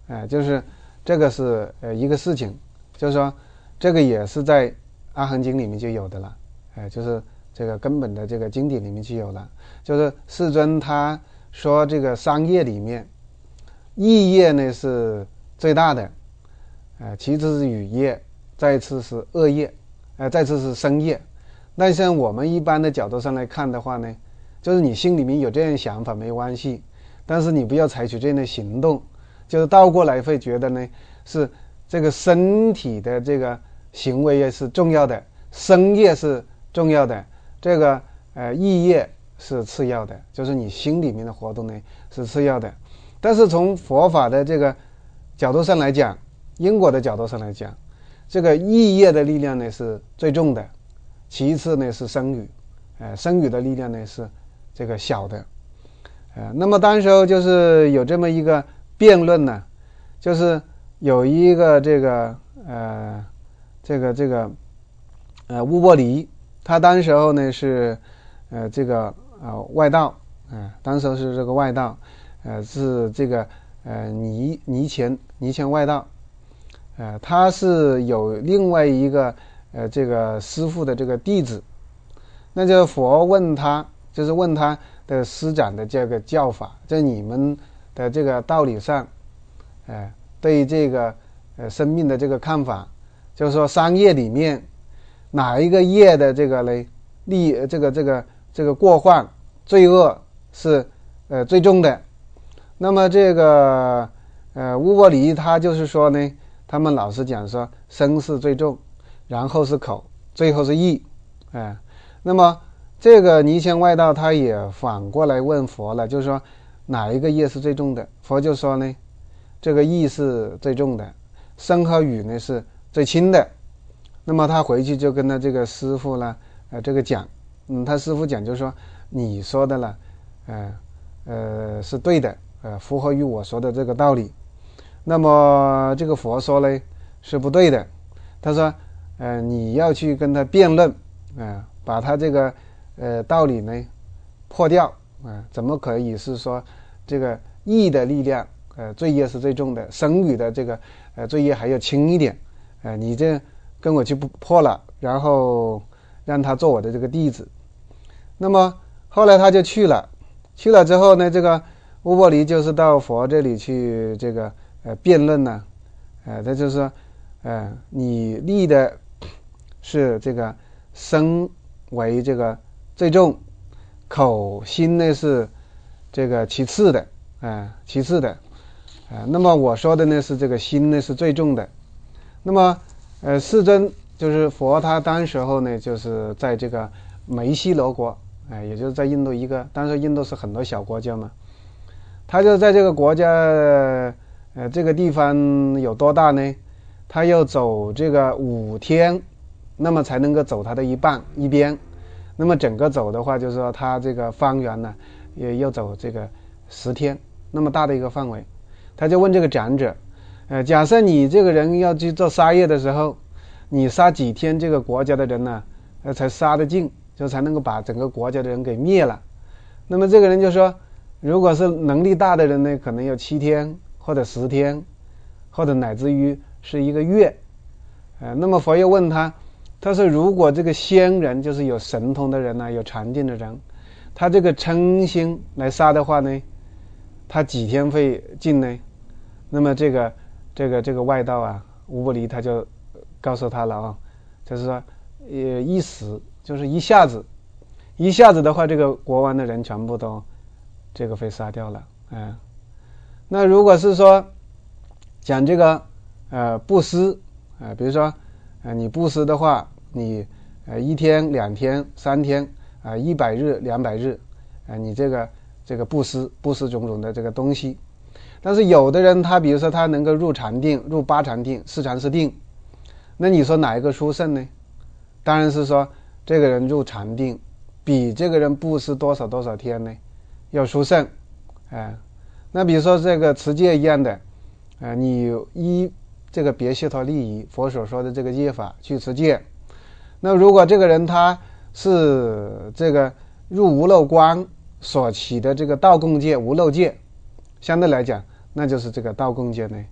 哎、呃，就是这个是呃一个事情，就是说这个也是在阿含经里面就有的了，哎、呃，就是这个根本的这个经典里面就有了，就是世尊他说这个三业里面，意业呢是最大的，呃，其次是语业，再次是恶业，呃，再次是身业。但像我们一般的角度上来看的话呢，就是你心里面有这样想法没关系，但是你不要采取这样的行动，就是倒过来会觉得呢是这个身体的这个行为也是重要的，身业是重要的，这个呃意业是次要的，就是你心里面的活动呢是次要的。但是从佛法的这个角度上来讲，因果的角度上来讲，这个意业的力量呢是最重的，其次呢是身语，呃，身语的力量呢是这个小的，呃，那么当时候就是有这么一个辩论呢，就是有一个这个呃这个这个呃乌波离，他当时候呢是呃这个呃外道，呃，当时候是这个外道，呃是这个呃尼尼乾尼乾外道，呃他是有另外一个呃这个师父的这个弟子，那就佛问他，就是问他的师长的这个教法，在你们的这个道理上，呃对这个呃生命的这个看法，就是说三业里面哪一个业的这个嘞利这个这个这个过患罪恶是呃最重的。那么这个呃乌波离他就是说呢，他们老是讲说身是最重，然后是口，最后是意，哎、呃，那么这个尼乾外道他也反过来问佛了，就是说哪一个业是最重的？佛就说呢，这个意是最重的，身和语呢是最轻的。那么他回去就跟他这个师父呢，呃，这个讲，嗯，他师父讲就说你说的了，呃呃是对的，呃，符合于我说的这个道理。那么这个佛说呢是不对的，他说，呃，你要去跟他辩论，啊、呃，把他这个呃道理呢破掉，啊、呃，怎么可以是说这个意的力量，呃，罪业是最重的，身语的这个呃罪业还要轻一点，呃，你这跟我去破了，然后让他做我的这个弟子。那么后来他就去了，去了之后呢，这个乌波离就是到佛这里去这个呃辩论呢，呃，他就是说，呃，你立的是这个身为这个最重，口心呢是这个其次的，啊、呃，其次的，啊、呃，那么我说的呢是这个心呢是最重的。那么呃，世尊就是佛，他当时候呢就是在这个梅西罗国，哎、呃，也就是在印度一个，当时印度是很多小国家嘛，他就在这个国家，呃，这个地方有多大呢？他要走这个五天，那么才能够走他的一半一边。那么整个走的话，就是说他这个方圆呢，也要走这个十天，那么大的一个范围。他就问这个长者，呃，假设你这个人要去做杀业的时候，你杀几天这个国家的人呢，呃，才杀得尽，就才能够把整个国家的人给灭了。那么这个人就说，如果是能力大的人呢，可能要七天或者十天，或者乃至于是一个月。呃，那么佛又问他，他说如果这个仙人，就是有神通的人呢、啊，有禅定的人，他这个嗔心来杀的话呢，他几天会尽呢？那么这个这个这个外道啊，乌波离他就告诉他了啊，就是说，呃，一时就是一下子，一下子的话，这个国王的人全部都这个被杀掉了，嗯、呃。那如果是说讲这个呃布施，呃，比如说呃你布施的话，你呃一天、两天、三天啊，一百日、两百日，啊、呃，你这个这个布施布施种种的这个东西。但是有的人他比如说他能够入禅定，入八禅定、四禅四定，那你说哪一个殊胜呢？当然是说这个人入禅定比这个人布施多少多少天呢要殊胜，哎、呃，那比如说这个持戒一样的，呃，你依这个别须陀利益佛所说的这个戒法去持戒，那如果这个人他是这个入无漏光所起的这个道共戒、无漏戒，相对来讲那就是这个道共戒呢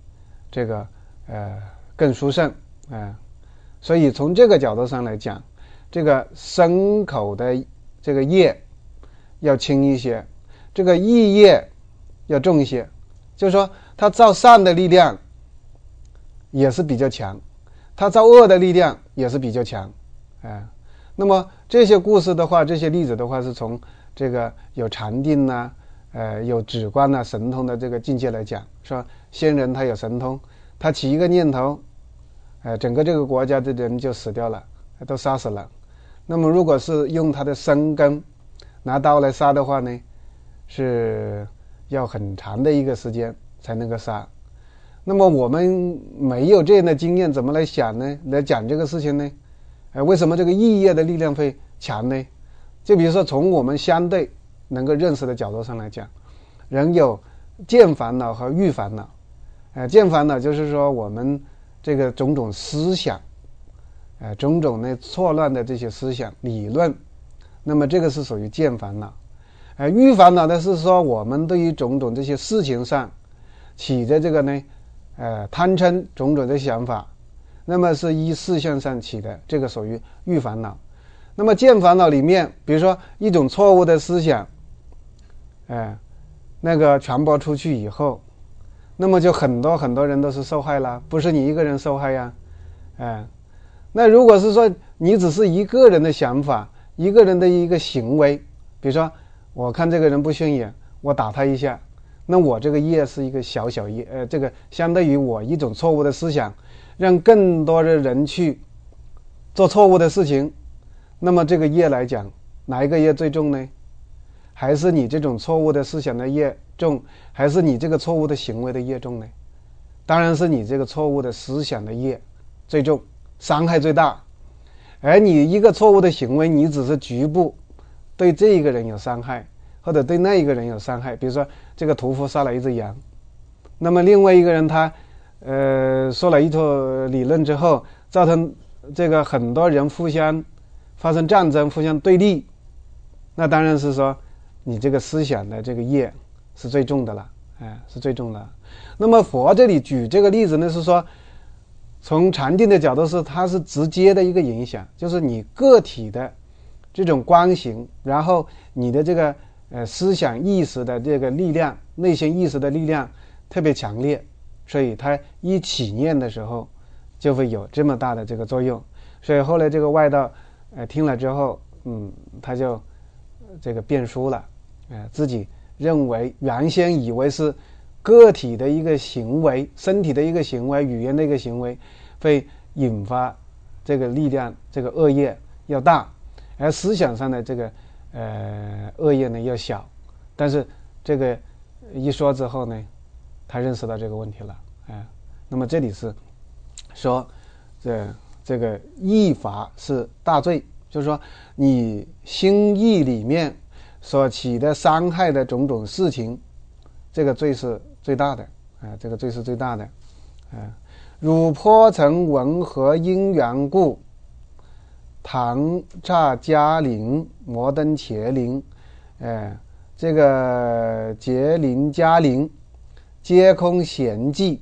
这个呃更殊胜啊、呃。所以从这个角度上来讲，这个身口的这个业要轻一些，这个意业要重一些，就是说他造善的力量也是比较强，他造恶的力量也是比较强啊、呃。那么这些故事的话，这些例子的话，是从这个有禅定呐、呃有止观呐、神通的这个境界来讲，说仙人他有神通，他起一个念头，呃整个这个国家的人就死掉了，都杀死了。那么如果是用他的身根拿刀来杀的话呢，是要很长的一个时间才能够杀。那么我们没有这样的经验，怎么来想呢？来讲这个事情呢？呃，为什么这个意业的力量会强呢？就比如说从我们相对能够认识的角度上来讲，人有见烦恼和欲烦恼。呃，见烦恼就是说我们这个种种思想，呃，种种呢错乱的这些思想理论，那么这个是属于见烦恼。呃，欲烦恼的是说我们对于种种这些事情上起的这个呢，呃，贪嗔种种的想法，那么是依事项上起的，这个属于欲烦恼。那么见烦恼里面，比如说一种错误的思想，呃，那个传播出去以后，那么就很多很多人都是受害了，不是你一个人受害呀，呃，那如果是说你只是一个人的想法，一个人的一个行为，比如说我看这个人不顺眼，我打他一下，那我这个业是一个小小业，呃，这个相对于我一种错误的思想，让更多的人去做错误的事情，那么这个业来讲，哪一个业最重呢？还是你这种错误的思想的业重，还是你这个错误的行为的业重呢？当然是你这个错误的思想的业最重，伤害最大。而你一个错误的行为，你只是局部对这一个人有伤害，或者对那一个人有伤害。比如说这个屠夫杀了一只羊，那么另外一个人他呃说了一套理论之后，造成这个很多人互相发生战争，互相对立，那当然是说你这个思想的这个业是最重的了，哎，是最重的。那么佛这里举这个例子呢，是说从禅定的角度是它是直接的一个影响，就是你个体的这种观行，然后你的这个呃思想意识的这个力量，内心意识的力量特别强烈，所以它一起念的时候就会有这么大的这个作用。所以后来这个外道呃听了之后，嗯，他就这个变输了，呃，自己认为原先以为是个体的一个行为，身体的一个行为，语言的一个行为，会引发这个力量，这个恶业要大，而思想上的这个呃恶业呢要小。但是这个一说之后呢，他认识到这个问题了，哎、呃，那么这里是说这这个意法是大罪，就是说你心意里面所起的伤害的种种事情，这个罪是最大的，啊、呃，这个罪是最大的，啊、呃，汝颇曾闻何因缘故，唐刹迦陵摩登伽陵，呃，这个伽陵迦陵，皆空闲寂。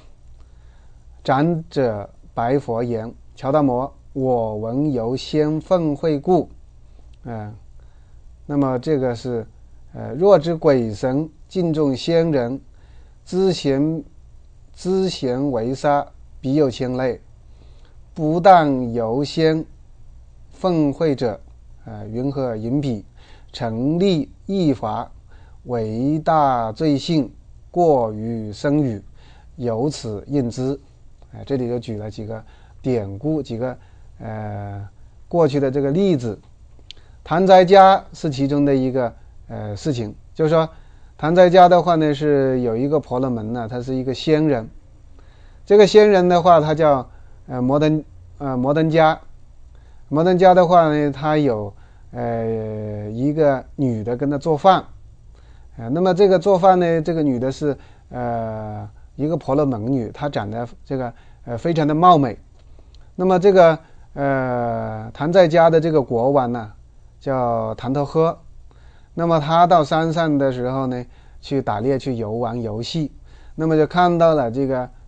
长者白佛言：乔达摩，我闻由先愤恚故，呃，那么这个是呃，若知鬼神敬重仙人，知贤知贤为杀，彼有千类。不但由先愤恚者，呃，云何引彼？成立异法，为大罪性，过于深语，由此应之。呃、这里就举了几个典故，几个呃过去的这个例子。谭哉家是其中的一个呃事情，就是说谭哉家的话呢，是有一个婆罗门呢，他是一个仙人。这个仙人的话，他叫呃摩登呃摩登家。摩登家的话呢，他有呃一个女的跟他做饭，呃，那么这个做饭呢，这个女的是呃一个婆罗门女，她长得这个呃非常的貌美。那么这个呃谭哉家的这个国王呢，叫谭头诃。那么他到山上的时候呢，去打猎去游玩游戏，那么就看到了这个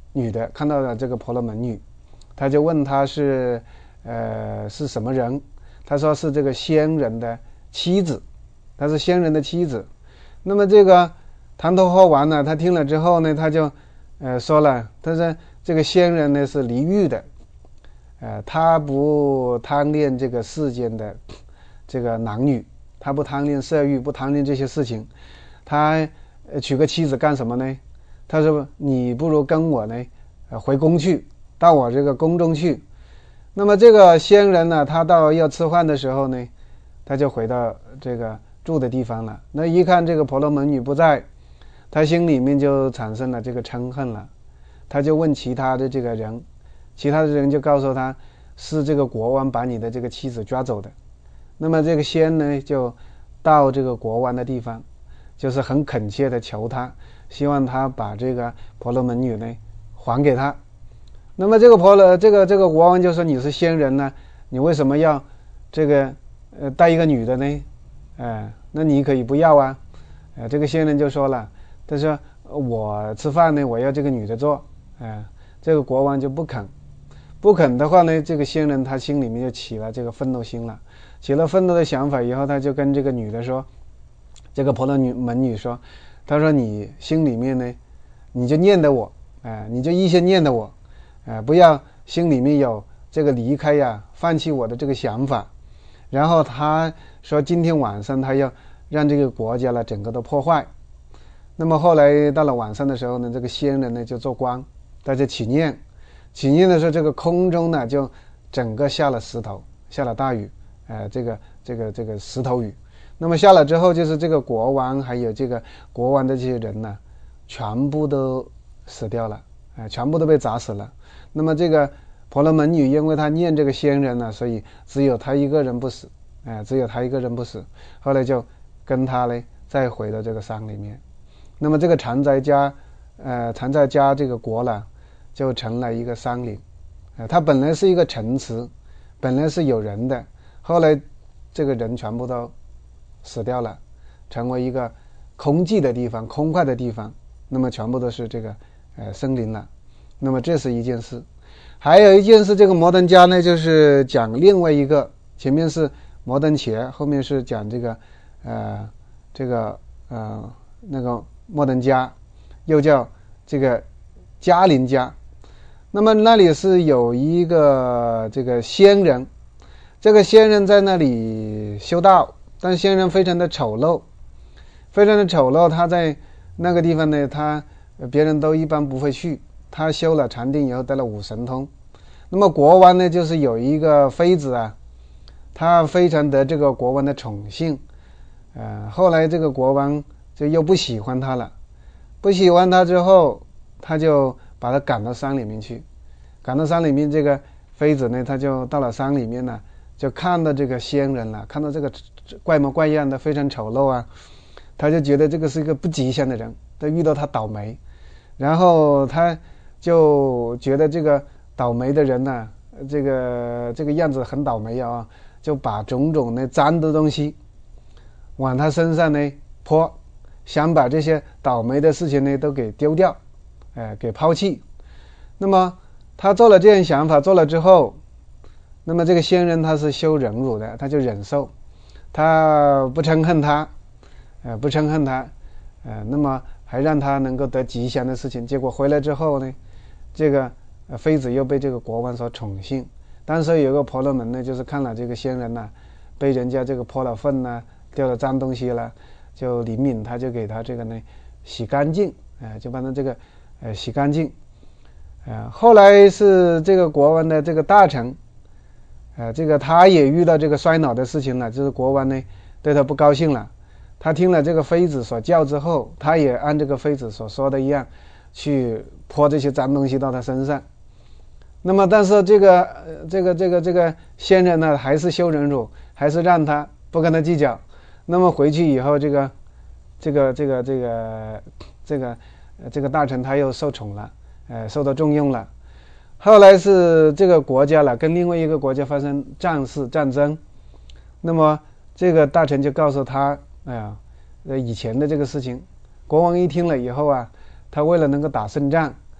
女的看到了这个婆罗门女，他就问她是呃是什么人，他说是这个仙人的妻子，她是仙人的妻子。那么这个谈陀罗王呢，他听了之后呢，他就呃说了，他说这个仙人呢是离欲的，呃他不贪恋这个世间的这个男女，他不贪恋色欲，不贪恋这些事情，他娶个妻子干什么呢？他说你不如跟我呢回宫去，到我这个宫中去。那么这个仙人呢，他到要吃饭的时候呢，他就回到这个住的地方了。那一看这个婆罗门女不在，他心里面就产生了这个嗔恨了。他就问其他的这个人，其他的人就告诉他是这个国王把你的这个妻子抓走的。那么这个仙呢就到这个国王的地方，就是很恳切的求他，希望他把这个婆罗门女呢还给他。那么这个婆罗这个这个国王就说，你是仙人呢，你为什么要这个呃带一个女的呢？呃那你可以不要啊。呃这个仙人就说了，他说我吃饭呢，我要这个女的做。呃这个国王就不肯，不肯的话呢，这个仙人他心里面就起了这个愤怒心了，起了愤怒的想法以后，他就跟这个女的说，这个婆罗门女说，他说你心里面呢，你就念着我，哎、呃，你就一心念着我，哎、呃，不要心里面有这个离开呀、放弃我的这个想法。然后他说，今天晚上他要让这个国家呢整个都破坏。那么后来到了晚上的时候呢，这个仙人呢就做光，他就起念，起念的时候，这个空中呢就整个下了石头，下了大雨，呃，这个这个这个石头雨。那么下了之后，就是这个国王还有这个国王的这些人呢，全部都死掉了，呃，全部都被砸死了。那么这个婆罗门女因为她念这个仙人呢，所以只有她一个人不死，呃，只有她一个人不死。后来就跟她呢再回到这个山里面。那么这个常在家，呃，常在家这个国呢，就成了一个山林，呃，它本来是一个城池，本来是有人的，后来这个人全部都死掉了，成为一个空寂的地方，空旷的地方，那么全部都是这个呃森林了。那么这是一件事。还有一件事，这个摩登伽呢，就是讲另外一个，前面是摩登伽，后面是讲这个呃这个呃那个摩登伽，又叫这个迦林伽。那么那里是有一个这个仙人，这个仙人在那里修道，但仙人非常的丑陋，非常的丑陋。他在那个地方呢，他别人都一般不会去。他修了禅定以后得了五神通。那么国王呢，就是有一个妃子啊，他非常得这个国王的宠幸。呃，后来这个国王就又不喜欢他了，不喜欢他之后，他就把他赶到山里面去。赶到山里面，这个妃子呢，他就到了山里面呢，就看到这个仙人了，看到这个怪模怪样的，非常丑陋啊，他就觉得这个是一个不吉祥的人，他遇到他倒霉，然后他就觉得这个倒霉的人呢，这个这个样子很倒霉啊，就把种种的脏的东西往他身上呢泼，想把这些倒霉的事情呢都给丢掉，哎，给抛弃。那么他做了这样想法，做了之后，那么这个仙人他是修忍辱的，他就忍受，他不嗔恨他，呃，不嗔恨他，呃，那么还让他能够得吉祥的事情。结果回来之后呢，这个呃妃子又被这个国王所宠幸。当时有个婆罗门呢，就是看了这个仙人呢、啊，被人家这个泼了粪呢、啊，掉了脏东西了，就怜悯他，就给他这个呢洗干净，呃，就把他这个呃洗干净。呃，后来是这个国王的这个大臣，呃，这个他也遇到这个衰老的事情了，就是国王呢对他不高兴了。他听了这个妃子所教之后，他也按这个妃子所说的一样，去泼这些脏东西到他身上。那么，但是这个这个这个这个仙人呢，还是修忍辱，还是让他不跟他计较。那么回去以后，这个这个这个这个这个这个大臣他又受宠了。呃，受到重用了。后来是这个国家了，跟另外一个国家发生战事战争。那么这个大臣就告诉他，哎呀，以前的这个事情。国王一听了以后啊，他为了能够打胜仗，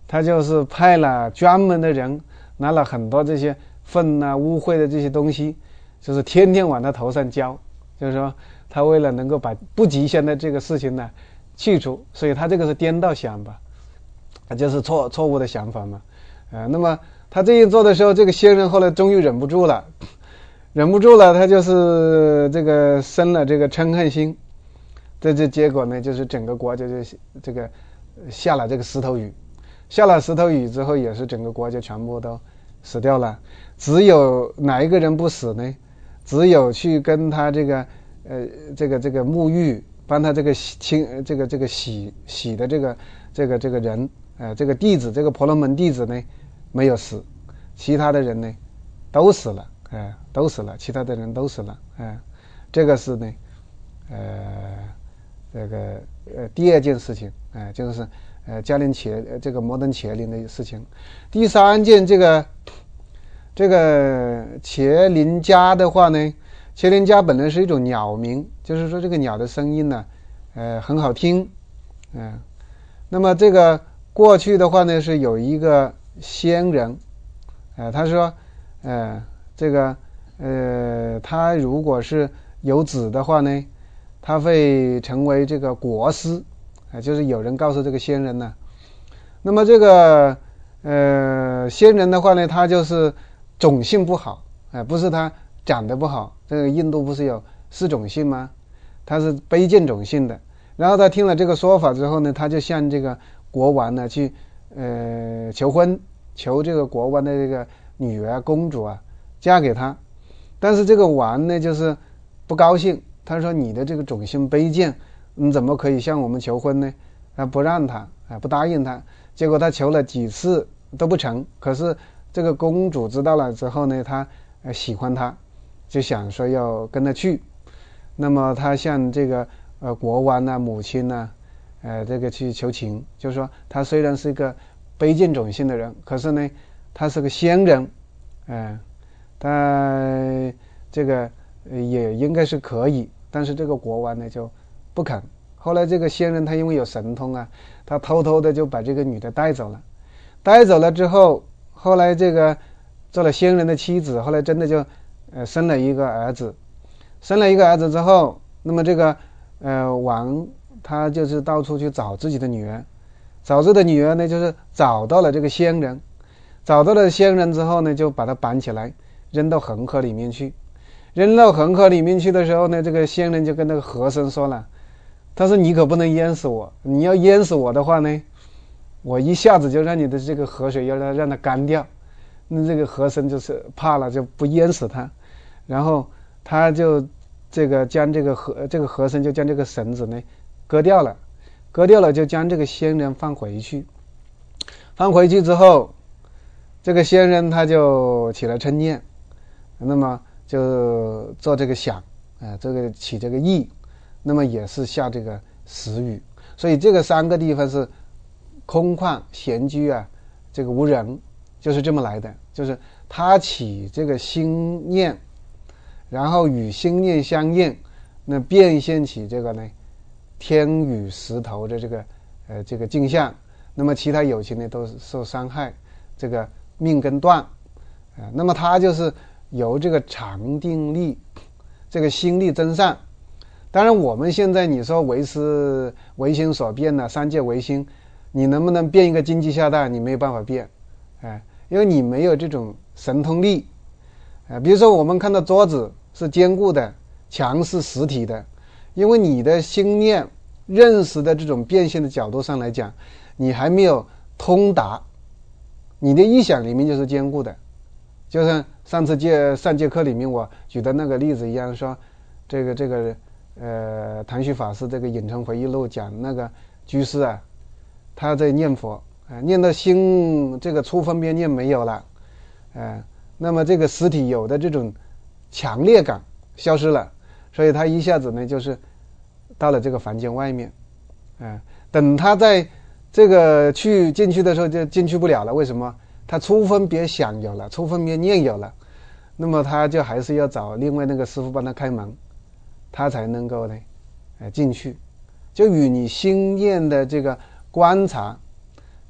他就是派了专门的人，拿了很多这些粪啊污秽的这些东西，就是天天往他头上浇，就是说他为了能够把不吉祥的这个事情呢去除，所以他这个是颠倒想法，就是错错误的想法嘛。呃，那么他这一做的时候，这个仙人后来终于忍不住了，忍不住了，他就是这个生了这个嗔恨心，这这结果呢，就是整个国家就这个下了这个石头雨，下了石头雨之后，也是整个国家全部都死掉了。只有哪一个人不死呢？只有去跟他这个呃这个这个沐浴，帮他这个清这个这个洗洗的这个这个这个人，呃这个弟子，这个婆罗门弟子呢没有死，其他的人呢都死了，哎、呃，都死了，其他的人都死了，哎、呃，这个是呢，呃，这个呃第二件事情，哎、呃，就是呃迦林伽这个摩登伽林的事情。第三件，这个这个伽林家的话呢，伽林家本来是一种鸟鸣，就是说这个鸟的声音呢，呃很好听，嗯、呃，那么这个过去的话呢是有一个仙人，呃，他说，呃，这个，呃，他如果是有子的话呢，他会成为这个国师，啊、呃，就是有人告诉这个仙人呢。那么这个，呃，仙人的话呢，他就是种姓不好，啊、呃，不是他长得不好。这个印度不是有四种姓吗？他是卑贱种姓的。然后他听了这个说法之后呢，他就向这个国王呢去，呃，求婚。求这个国王的这个女儿公主啊嫁给他，但是这个王呢就是不高兴，他说你的这个种姓卑贱，你怎么可以向我们求婚呢？他不让他啊，不答应他。结果他求了几次都不成，可是这个公主知道了之后呢，她呃喜欢他，就想说要跟他去。那么他向这个呃国王啊母亲啊呃这个去求情，就是说他虽然是一个卑贱种姓的人，可是呢他是个仙人，呃他这个也应该是可以，但是这个国王呢就不肯。后来这个仙人他因为有神通啊，他偷偷的就把这个女的带走了，带走了之后，后来这个做了仙人的妻子，后来真的就呃生了一个儿子，生了一个儿子之后，那么这个呃王他就是到处去找自己的女儿，找自己的女儿呢就是找到了这个仙人，找到了仙人之后呢，就把他绑起来扔到恒河里面去。扔到恒河里面去的时候呢，这个仙人就跟那个河神说了，他说你可不能淹死我，你要淹死我的话呢，我一下子就让你的这个河水要让让它干掉。那这个河神就是怕了，就不淹死他，然后他就这个将这个河这个河神就将这个绳子呢割掉了，割掉了就将这个仙人放回去。放回去之后，这个仙人他就起了嗔念，那么就做这个想，啊、呃，这个起这个意，那么也是下这个死语。所以这个三个地方是空旷闲居啊，这个无人，就是这么来的，就是他起这个心念，然后与心念相应，那变现起这个呢天雨石头的这个呃这个镜像，那么其他有情呢都受伤害，这个命根断，啊、呃，那么他就是由这个常定力，这个心力增上。当然我们现在你说唯识唯心所变呢，三界唯心，你能不能变一个经济下大？你没有办法变，哎、呃，因为你没有这种神通力，呃，比如说我们看到桌子是坚固的，墙是实体的，因为你的心念认识的这种变现的角度上来讲，你还没有通达，你的意想里面就是坚固的，就像上次节上节课里面我举的那个例子一样，说这个这个呃谭旭法师这个隐城回忆录讲那个居士啊，他在念佛啊、呃，念到心这个初分别念没有了，呃，那么这个实体有的这种强烈感消失了，所以他一下子呢就是到了这个房间外面，啊、呃，等他在这个去进去的时候就进去不了了，为什么？他初分别想有了，初分别念有了，那么他就还是要找另外那个师父帮他开门，他才能够呢，呃，进去。就与你心念的这个观察，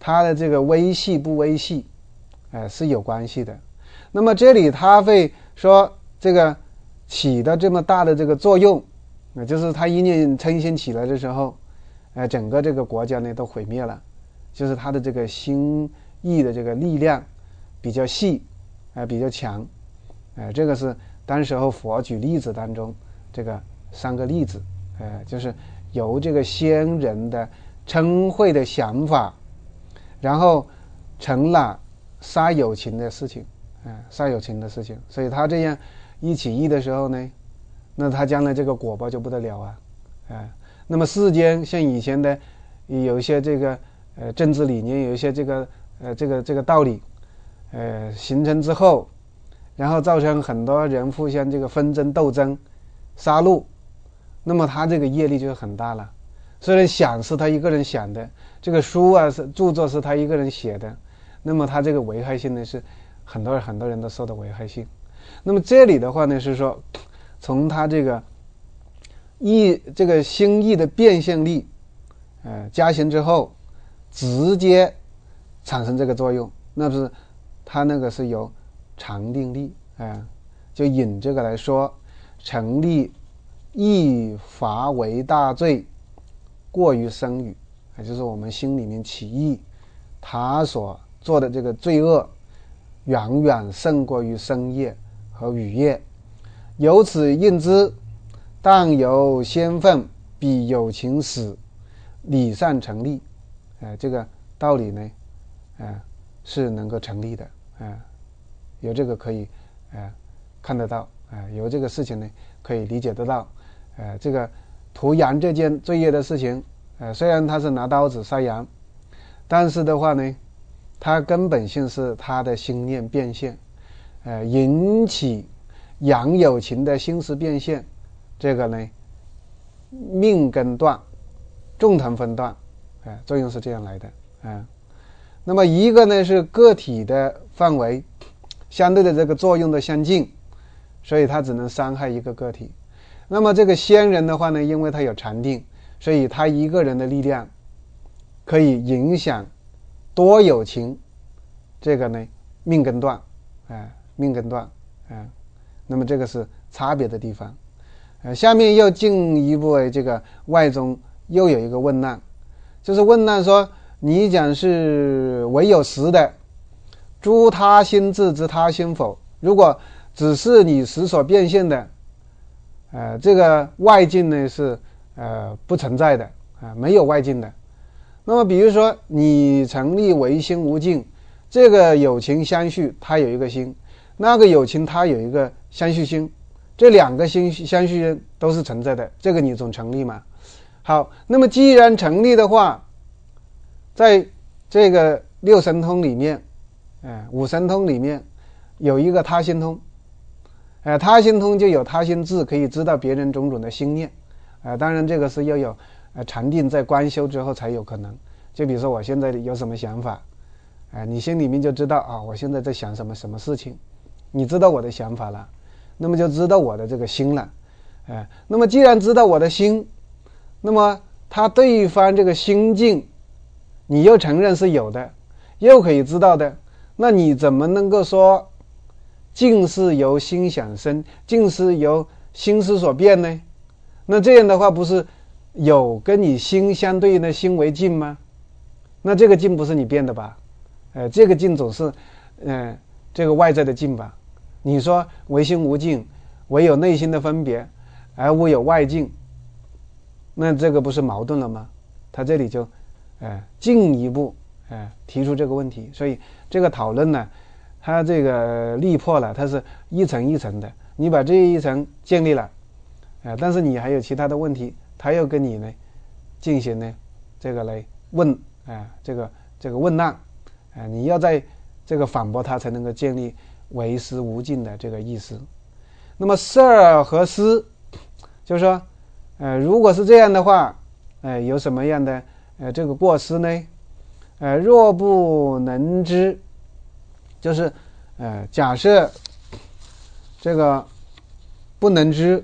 它的这个微细不微细，呃，是有关系的。那么这里它会说这个起到这么大的这个作用，那就是它一念嗔心起来的时候，呃，整个这个国家呢都毁灭了，就是它的这个心意的这个力量比较细，呃，比较强，呃，这个是当时候佛举例子当中这个三个例子，呃，就是由这个先人的嗔恚的想法，然后成了杀有情的事情，啊、呃，杀有情的事情，所以他这样一起义的时候呢，那他将来这个果报就不得了啊，啊、呃，那么世间像以前的有一些这个呃政治理念，有一些这个呃这个这个道理，呃形成之后，然后造成很多人互相这个纷争斗争、杀戮，那么他这个业力就很大了。虽然想是他一个人想的，这个书啊是著作是他一个人写的，那么他这个危害性呢是很多很多人都受到危害性。那么这里的话呢是说，从他这个意这个心意的变现力，呃加行之后，直接产生这个作用，那不是他那个是由常定力啊、呃，就引这个来说，成立意罚为大罪，过于生语，也就是我们心里面起意，他所做的这个罪恶远远胜过于身业和语业，由此应知，但有先分比有情死，理上成立，呃，这个道理呢，呃，是能够成立的，呃，由这个可以呃看得到，呃，由这个事情呢可以理解得到，呃，这个屠羊这件罪业的事情，呃，虽然他是拿刀子杀羊，但是的话呢，它根本性是他的心念变现，呃，引起阳有情的心思变现，这个呢，命根断，众藤分断，呃，作用是这样来的，啊、呃。那么一个呢是个体的范围，相对的这个作用的相近，所以它只能伤害一个个体。那么这个仙人的话呢，因为他有禅定，所以他一个人的力量可以影响多有情，这个呢命根断，哎、呃，命根断，哎、呃，那么这个是差别的地方。呃，下面又进一步为这个外中又有一个问难，就是问难说，你讲是唯有实的，诸他心自知他心否？如果只是你实所变现的，呃，这个外境呢是呃不存在的啊、呃，没有外境的。那么比如说你成立唯心无境，这个有情相续它有一个心，那个有情它有一个相续心，这两个心相续都是存在的，这个你总成立嘛。好，那么既然成立的话，在这个六神通里面，呃，五神通里面有一个他心通，呃，他心通就有他心智，可以知道别人种种的心念，呃，当然这个是要有呃禅定在观修之后才有可能。就比如说我现在有什么想法，呃，你心里面就知道啊，我现在在想什么什么事情，你知道我的想法了，那么就知道我的这个心了，呃，那么既然知道我的心，那么他对方这个心境你又承认是有的，又可以知道的，那你怎么能够说境是由心想生，境是由心思所变呢？那这样的话不是有跟你心相对应的心为境吗？那这个境不是你变的吧？呃，这个境总是呃这个外在的境吧？你说唯心无境，唯有内心的分别，而无有外境，那这个不是矛盾了吗？他这里就呃进一步呃提出这个问题，所以这个讨论呢，它这个力破了，它是一层一层的，你把这一层建立了，呃，但是你还有其他的问题，他又跟你呢进行呢这个来问啊、呃、这个这个问难啊、呃，你要在这个反驳他才能够建立唯识无尽的这个意思。那么色尔和思，就是说呃如果是这样的话，呃有什么样的呃这个过失呢？呃若不能知，就是呃假设这个不能知，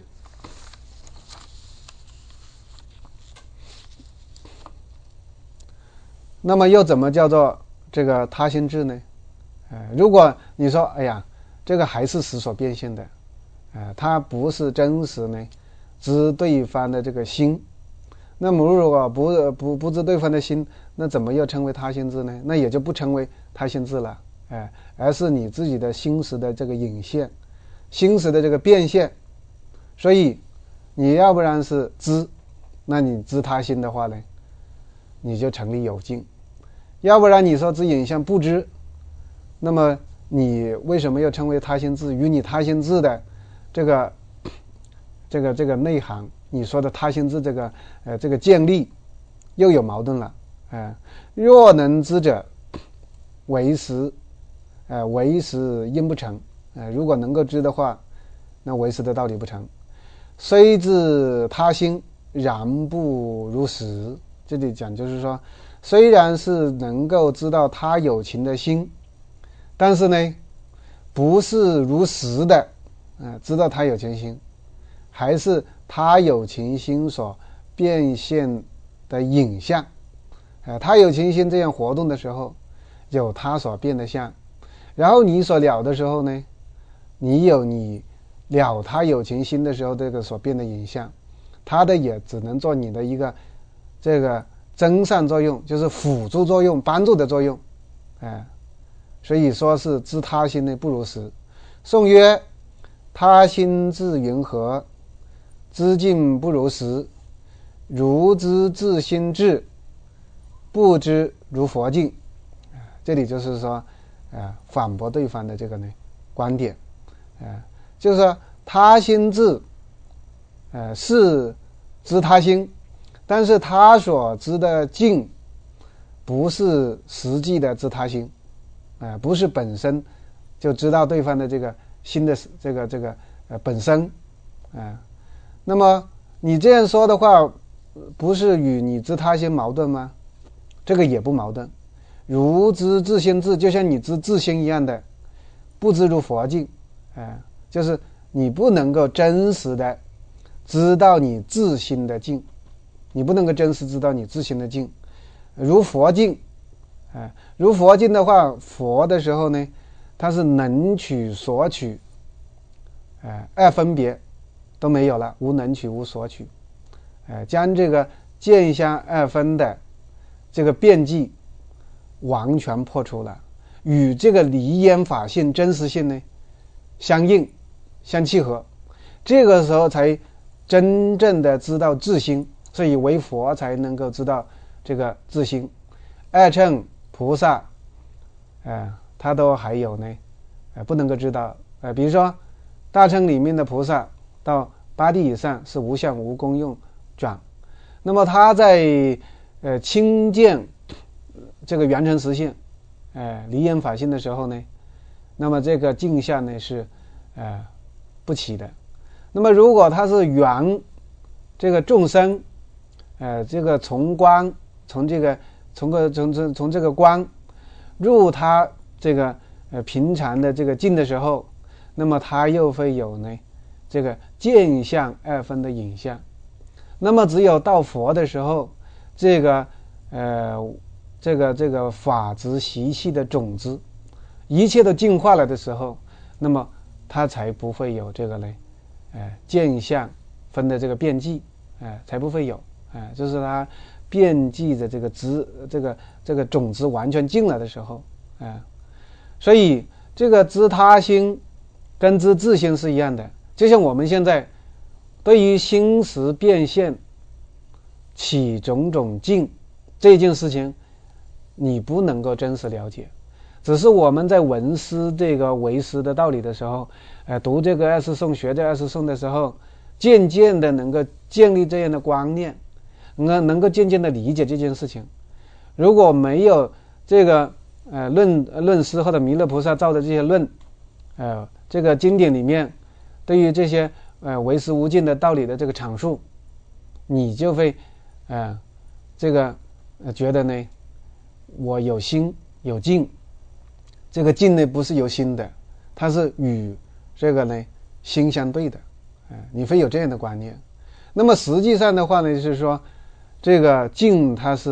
那么又怎么叫做这个他心智呢？呃，如果你说，哎呀，这个还是识所变现的，呃，它不是真实呢知对方的这个心。那么如果不不不知对方的心，那怎么又称为他心智呢？那也就不称为他心智了，哎，而是你自己的心识的这个隐现，心识的这个变现。所以你要不然是知，那你知他心的话呢，你就成立有境；要不然你说知影像不知，那么你为什么又称为他心智？与你他心智的这个这个这个内涵，你说的他心智这个呃这个建立又有矛盾了。呃，若能知者，为实，呃为实应不成。呃，如果能够知的话，那为实的道理不成。虽知他心，然不如实。这里讲就是说，虽然是能够知道他有情的心，但是呢，不是如实的，呃，知道他有情心，还是他有情心所变现的影像。呃，他有情心这样活动的时候，有他所变的相，然后你所了的时候呢，你有你了他有情心的时候这个所变的影像，他的也只能做你的一个这个增上作用，就是辅助作用，帮助的作用。哎，所以说是知他心呢不如实。宋曰：他心自云何？知境不如实。如知自心智，不知如佛境。这里就是说，呃，反驳对方的这个呢观点，呃，就是说他心智，呃，是知他心，但是他所知的境，不是实际的知他心，啊、呃，不是本身就知道对方的这个心的这个这个呃本身，啊、呃，那么你这样说的话，不是与你知他心矛盾吗？这个也不矛盾。如知自心智，就像你知自心一样的，不知如佛境，呃，就是你不能够真实的知道你自心的境，你不能够真实知道你自心的境，如佛境，呃，如佛境的话，佛的时候呢，它是能取所取，呃，二分别都没有了，无能取无所取，呃，将这个见相二分的这个辩迹完全破除了，与这个离烟法性真实性呢相应相契合，这个时候才真正的知道自心，所以为佛才能够知道这个自心。二乘菩萨，呃，他都还有呢，呃，不能够知道，呃，比如说大乘里面的菩萨到八地以上是无相无功用转，那么他在呃亲见这个圆成实性，呃离烟法性的时候呢，那么这个镜像呢是呃不起的。那么如果他是圆这个众生，呃这个从光从这个从个从从从这个光入他这个呃平常的这个境的时候，那么他又会有呢这个见相二分的影像。那么只有到佛的时候，这个呃这个这个法执习气的种子一切都净化了的时候，那么他才不会有这个呢呃见相分的这个辩迹，呃才不会有，呃就是他辩迹的这个执这个这个种子完全净了的时候，呃所以这个知他心跟知自心是一样的。就像我们现在对于心识变现起种种境这件事情，你不能够真实了解，只是我们在闻思这个唯识的道理的时候，呃，读这个二十颂，学这二十颂的时候，渐渐的能够建立这样的观念，能能够渐渐的理解这件事情。如果没有这个呃论论师或者弥勒菩萨造的这些论，呃，这个经典里面对于这些呃唯识无尽的道理的这个阐述，你就会呃这个、呃、觉得呢，我有心有境，这个境呢不是有心的，它是与这个呢心相对的，呃、你会有这样的观念。那么实际上的话呢，就是说这个境它是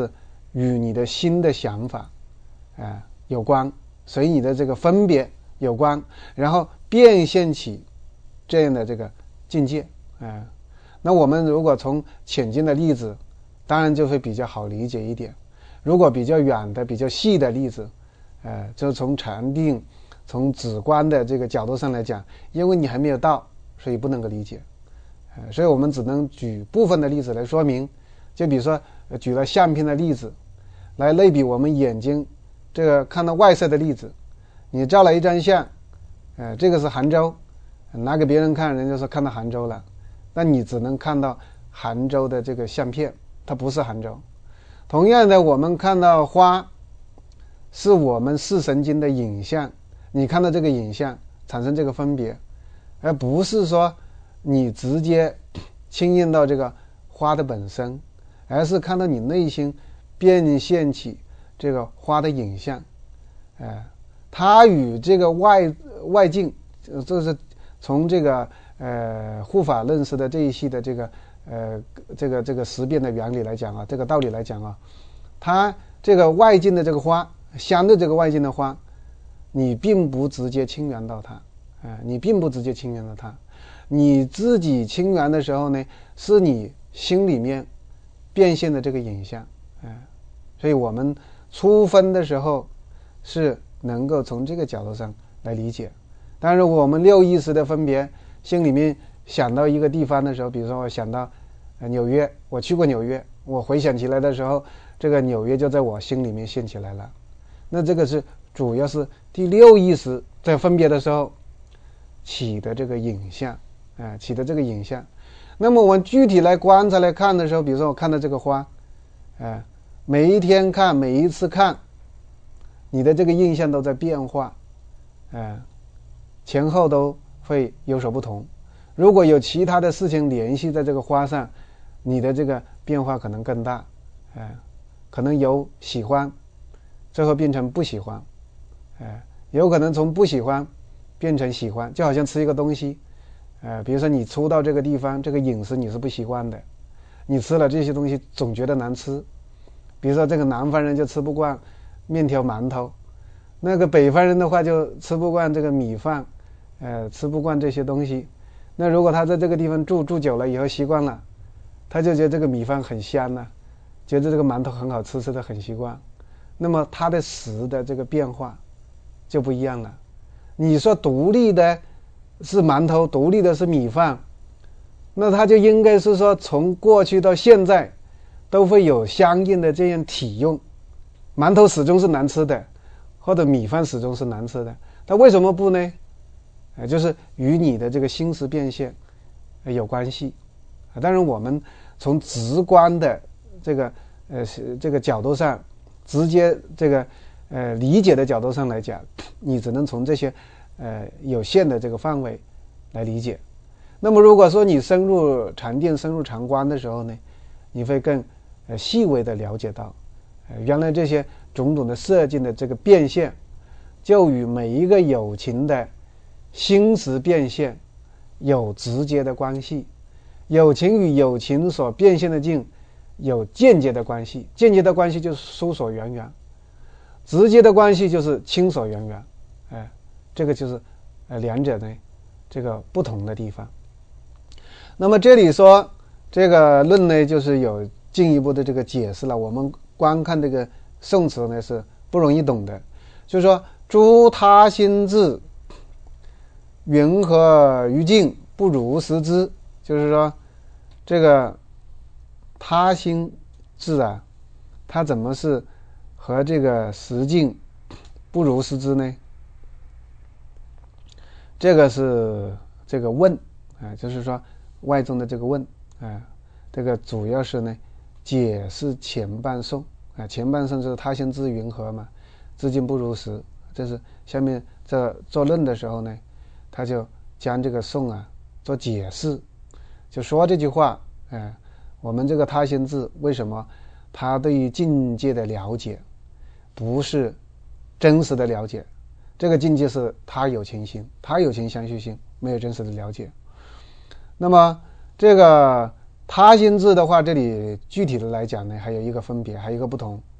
与你的心的想法啊、呃、有关，随你的这个分别有关，然后变现起这样的这个境界啊、呃。那我们如果从浅近的例子，当然就会比较好理解一点。如果比较远的、比较细的例子，呃，就从禅定、从止观的这个角度上来讲，因为你还没有到，所以不能够理解。呃，所以我们只能举部分的例子来说明。就比如说，呃、举了相片的例子，来类比我们眼睛这个看到外色的例子。你照了一张相，呃，这个是杭州，拿给别人看，人家说看到杭州了，那你只能看到杭州的这个相片，它不是杭州。同样的，我们看到花，是我们视神经的影像，你看到这个影像产生这个分别，而不是说你直接亲近到这个花的本身，而是看到你内心变现起这个花的影像。呃，它与这个外外境，这是从这个呃护法认识的这一系的这个呃这个这个识辨的原理来讲啊，这个道理来讲啊，它这个外境的这个花，相对这个外境的花，你并不直接亲缘到它，呃，你并不直接亲缘到它，你自己亲缘的时候呢，是你心里面变现的这个影像，呃，所以我们初分的时候是能够从这个角度上来理解。但如果我们六意识的分别，心里面想到一个地方的时候，比如说我想到纽约，我去过纽约，我回想起来的时候，这个纽约就在我心里面现起来了。那这个是主要是第六意识在分别的时候起的这个影像，呃、起的这个影像。那么我们具体来观察来看的时候，比如说我看到这个花，呃、每一天看，每一次看，你的这个印象都在变化，呃、前后都会有所不同。如果有其他的事情联系在这个花上，你的这个变化可能更大，呃、可能由喜欢最后变成不喜欢，呃、有可能从不喜欢变成喜欢，就好像吃一个东西，呃、比如说你初到这个地方，这个饮食你是不习惯的，你吃了这些东西总觉得难吃。比如说这个南方人就吃不惯面条馒头，那个北方人的话就吃不惯这个米饭，呃，吃不惯这些东西。那如果他在这个地方住住久了以后习惯了，他就觉得这个米饭很香了，觉得这个馒头很好吃，吃得很习惯。那么他的食的这个变化就不一样了。你说独立的是馒头，独立的是米饭，那他就应该是说从过去到现在都会有相应的这样体用。馒头始终是难吃的，或者米饭始终是难吃的，它为什么不呢？呃、就是与你的这个心识变现、呃、有关系。啊，当然我们从直观的这个呃这个角度上，直接这个呃理解的角度上来讲，你只能从这些呃有限的这个范围来理解。那么如果说你深入禅定、深入禅观的时候呢，你会更呃细微的了解到，呃原来这些种种的色境的这个变现，就与每一个有情的心识变现有直接的关系。有情与有情所变现的境有间接的关系，间接的关系就是疏所缘缘，直接的关系就是亲所缘缘，哎，这个就是呃两者呢这个不同的地方。那么这里说这个论呢，就是有进一步的这个解释了。我们光看这个宋词呢是不容易懂的，就是说诸他心智云何于境不如实知，就是说这个他心智啊，它怎么是和这个实境不如实知呢？这个是这个问啊，就是说外宗的这个问啊，这个主要是呢解释前半颂啊，前半颂就是他心智云何嘛，知境不如实，这是下面这做论的时候呢，他就将这个颂啊做解释，就说这句话，哎，我们这个他心智为什么他对于境界的了解不是真实的了解？这个境界是他有情心，他有情相续性，没有真实的了解。那么这个他心智的话，这里具体的来讲呢，还有一个分别，还有一个不同。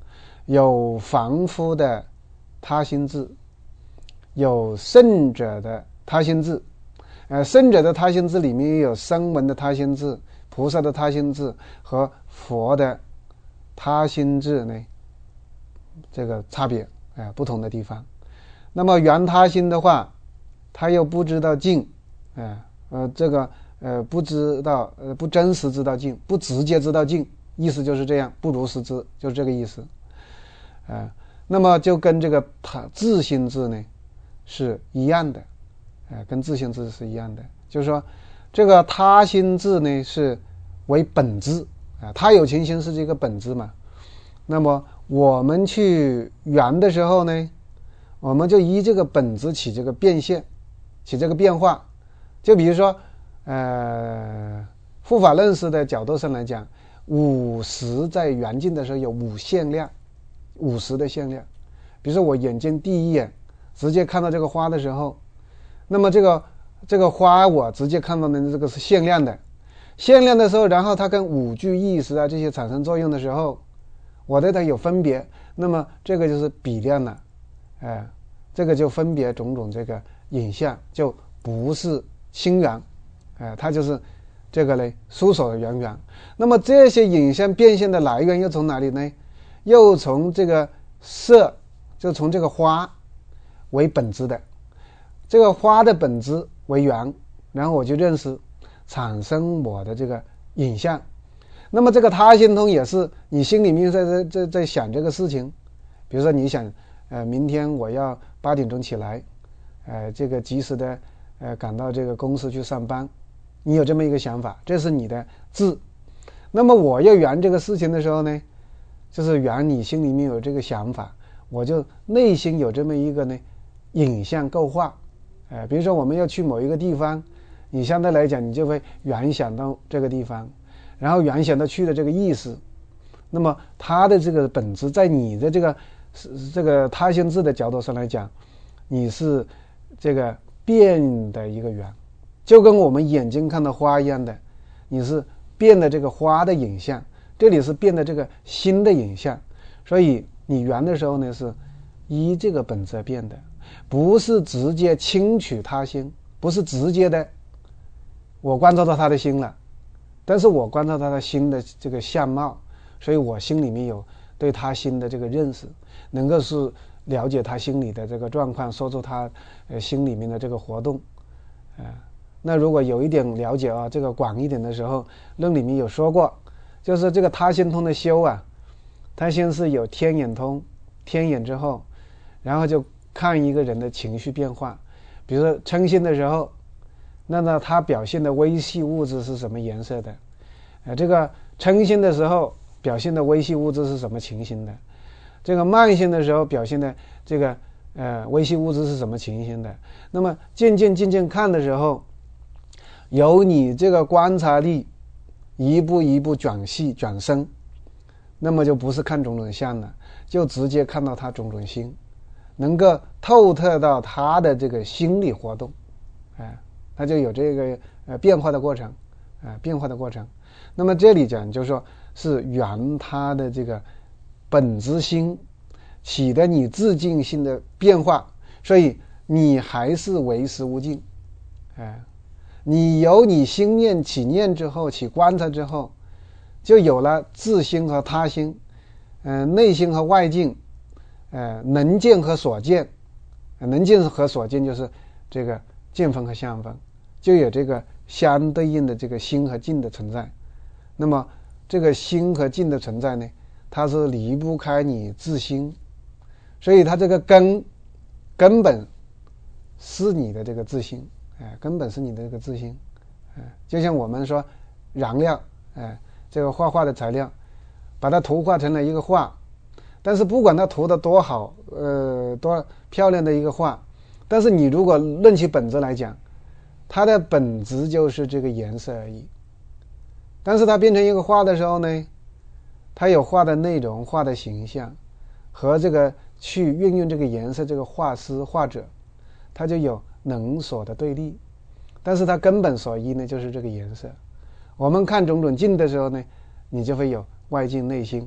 有凡夫的他心智，有圣者的他心智。呃，圣者的他心智里面有声闻的他心智、菩萨的他心智和佛的他心智呢，这个差别，呃，不同的地方。那么缘他心的话，他又不知道境，呃呃，这个呃不知道呃不真实知道境，不直接知道境，意思就是这样，不如实知，就是这个意思。呃，那么就跟这个他自心智呢是一样的，呃，跟自心智是一样的，就是说这个他心智呢是为本质啊，他有情心是这个本质嘛。那么我们去缘的时候呢，我们就依这个本质起这个变现，起这个变化。就比如说，呃，护法认识的角度上来讲，五识在缘境的时候有五限量，五识的限量。比如说我眼睛第一眼直接看到这个花的时候，那么这个这个花我直接看到的这个是限量的，限量的时候，然后它跟五具意识啊这些产生作用的时候，我对它有分别，那么这个就是比量了，哎、呃，这个就分别种种这个影像，就不是心缘，哎、呃，它就是这个呢疏所的缘缘。那么这些影像变现的来源又从哪里呢？又从这个色，就从这个花为本质的，这个花的本质为缘，然后我就认识，产生我的这个影像。那么这个他心通也是你心里面在在在在想这个事情，比如说你想，呃，明天我要八点钟起来，呃，这个及时的呃赶到这个公司去上班，你有这么一个想法，这是你的智。那么我要圆这个事情的时候呢，就是圆你心里面有这个想法，我就内心有这么一个呢影像构画，呃，比如说我们要去某一个地方，你相对来讲你就会原想到这个地方，然后原想到去的这个意思，那么它的这个本质在你的这个这个他心智的角度上来讲，你是这个变的一个缘，就跟我们眼睛看到花一样的，你是变的这个花的影像，这里是变的这个心的影像，所以你缘的时候呢是依这个本质变的，不是直接轻取他心，不是直接的我观照到他的心了，但是我观照他的心的这个相貌，所以我心里面有对他心的这个认识，能够是了解他心里的这个状况，说出他呃心里面的这个活动，呃，那如果有一点了解啊，这个广一点的时候，论里面有说过，就是这个他心通的修啊，他先是有天眼通，天眼之后，然后就看一个人的情绪变化，比如说嗔心的时候，那么他表现的微细物质是什么颜色的？呃，这个嗔心的时候表现的微细物质是什么情形的？这个慢心的时候表现的这个呃微细物质是什么情形的？那么渐渐渐渐看的时候，由你这个观察力一步一步转细转深，那么就不是看种种相了，就直接看到他种种心，能够透彻到他的这个心理活动，哎、呃，他就有这个呃变化的过程，啊、呃，变化的过程。那么这里讲就是说是缘他的这个本质心起的你自净性的变化，所以你还是为实无净，哎、呃，你由你心念起念之后，起观察之后，就有了自心和他心，呃，内心和外境，呃，能见和所见，呃、能见和所见就是这个见分和相分，就有这个相对应的这个心和境的存在。那么这个心和境的存在呢，它是离不开你自心，所以它这个根根本是你的这个自心，哎，根本是你的这个自心，哎，就像我们说燃料，哎，这个画画的材料，把它图画成了一个画，但是不管它涂的多好，呃，多漂亮的一个画，但是你如果论其本质来讲，它的本质就是这个颜色而已。但是它变成一个画的时候呢，它有画的内容、画的形象，和这个去运用这个颜色这个画师画者，它就有能所的对立。但是它根本所依呢，就是这个颜色。我们看种种境的时候呢，你就会有外境内心，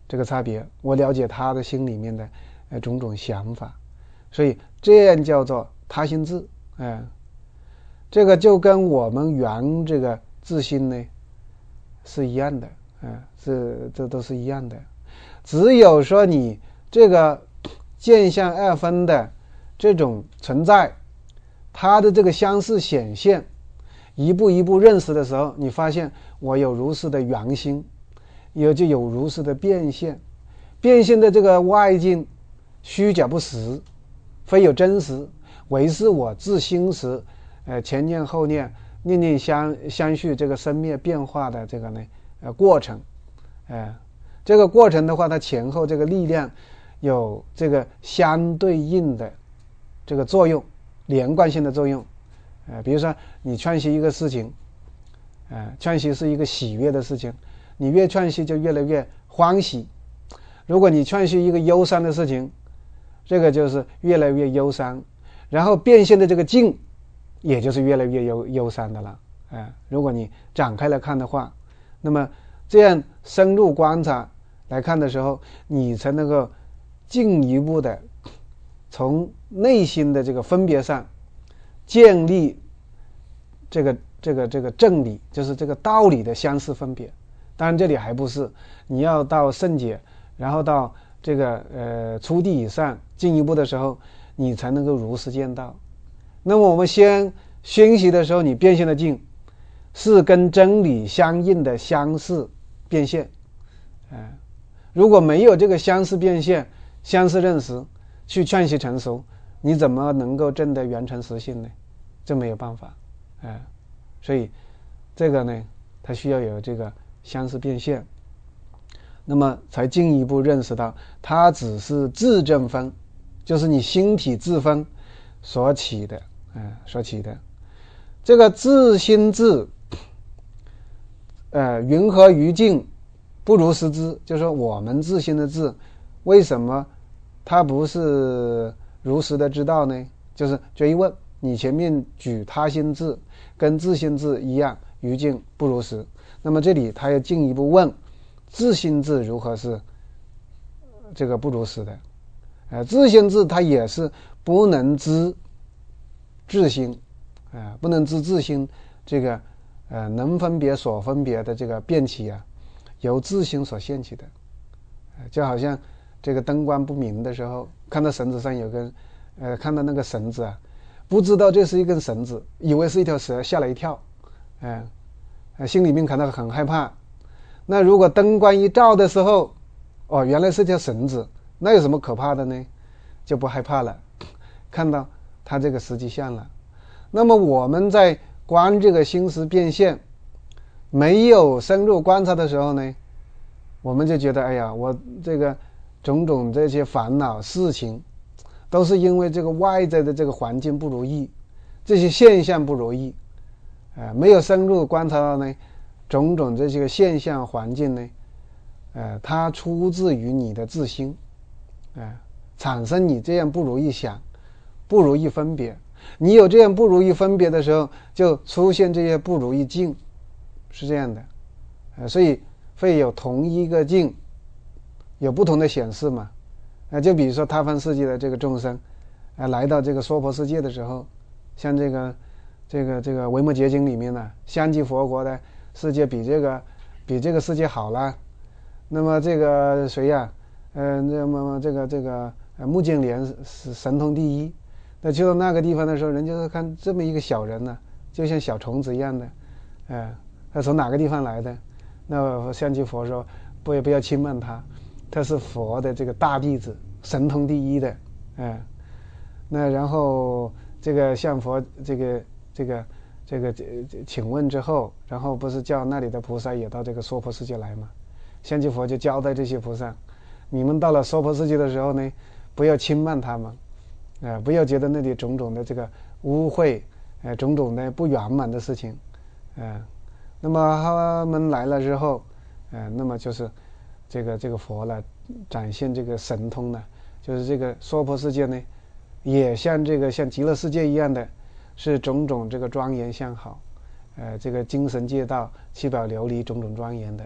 这个差别，我了解他的心里面的呃种种想法，所以这样叫做他心智。哎、呃，这个就跟我们圆这个自心呢是一样的，啊、呃，这这都是一样的。只有说你这个见相二分的这种存在，它的这个相似显现，一步一步认识的时候，你发现我有如是的圆心，也就有如是的变现。变现的这个外境虚假不实，非有真实，唯是我自心时呃前念后念念念相相续这个生灭变化的这个呢呃过程。呃这个过程的话，它前后这个力量有这个相对应的这个作用，连贯性的作用。呃比如说你串习一个事情，呃串习是一个喜悦的事情，你越串习就越来越欢喜。如果你串习一个忧伤的事情，这个就是越来越忧伤，然后变现的这个境也就是越来越忧忧伤的了。呃如果你展开来看的话，那么这样深入观察来看的时候，你才能够进一步的从内心的这个分别上建立这个这个这个正理，就是这个道理的相似分别。当然这里还不是，你要到圣解，然后到这个呃初地以上进一步的时候，你才能够如实见到。那么我们先熏习的时候，你变现的境是跟真理相应的相似变现。呃如果没有这个相似变现、相似认识去劝习成熟，你怎么能够证得圆成实性呢？这没有办法。呃所以这个呢，它需要有这个相似变现，那么才进一步认识到它只是自证分，就是你心体自分所起的，呃所起的这个自心自呃云何于境不如实知，就是说我们自心的自为什么它不是如实的知道呢？就是追问你前面举他心自跟自心自一样，于境不如实。那么这里他要进一步问自心自如何是这个不如实的。呃自心自它也是不能知自心，呃不能知自心这个呃能分别所分别的这个变起啊，由自心所现起的。呃就好像这个灯光不明的时候，看到绳子上有根呃看到那个绳子啊，不知道这是一根绳子，以为是一条蛇，吓了一跳，呃心里面感到很害怕。那如果灯光一照的时候，哦原来是条绳子，那有什么可怕的呢？就不害怕了，看到它这个实际相了。那么我们在观这个心识变现没有深入观察的时候呢，我们就觉得哎呀，我这个种种这些烦恼事情都是因为这个外在的这个环境不如意，这些现象不如意，呃没有深入观察到呢种种这些个现象环境呢，呃它出自于你的自心，呃产生你这样不如意想，不如意分别。你有这样不如意分别的时候，就出现这些不如意境，是这样的。呃所以会有同一个境有不同的显示嘛。呃就比如说他方世界的这个众生，呃来到这个娑婆世界的时候，像这个这个这个维摩诘经里面呢、啊，相继佛国的世界比这个比这个世界好了。那么这个谁呀、啊？呃，那么这个这个呃目犍连是神通第一。那去到那个地方的时候，人家看这么一个小人呢、啊，就像小虫子一样的，呃，他从哪个地方来的？那相继佛说，不要不要轻慢他，他是佛的这个大弟子，神通第一的，哎、呃，那然后这个向佛这个这个这个请问之后，然后不是叫那里的菩萨也到这个娑婆世界来吗？相继佛就交代这些菩萨，你们到了娑婆世界的时候呢，不要轻慢他们，呃，不要觉得那里种种的这个污秽，呃，种种的不圆满的事情，呃，那么他们来了之后，呃，那么就是这个这个佛呢，展现这个神通呢，就是这个娑婆世界呢，也像这个像极乐世界一样的，是种种这个庄严相好，呃，这个精神界道七宝琉璃种种庄严的。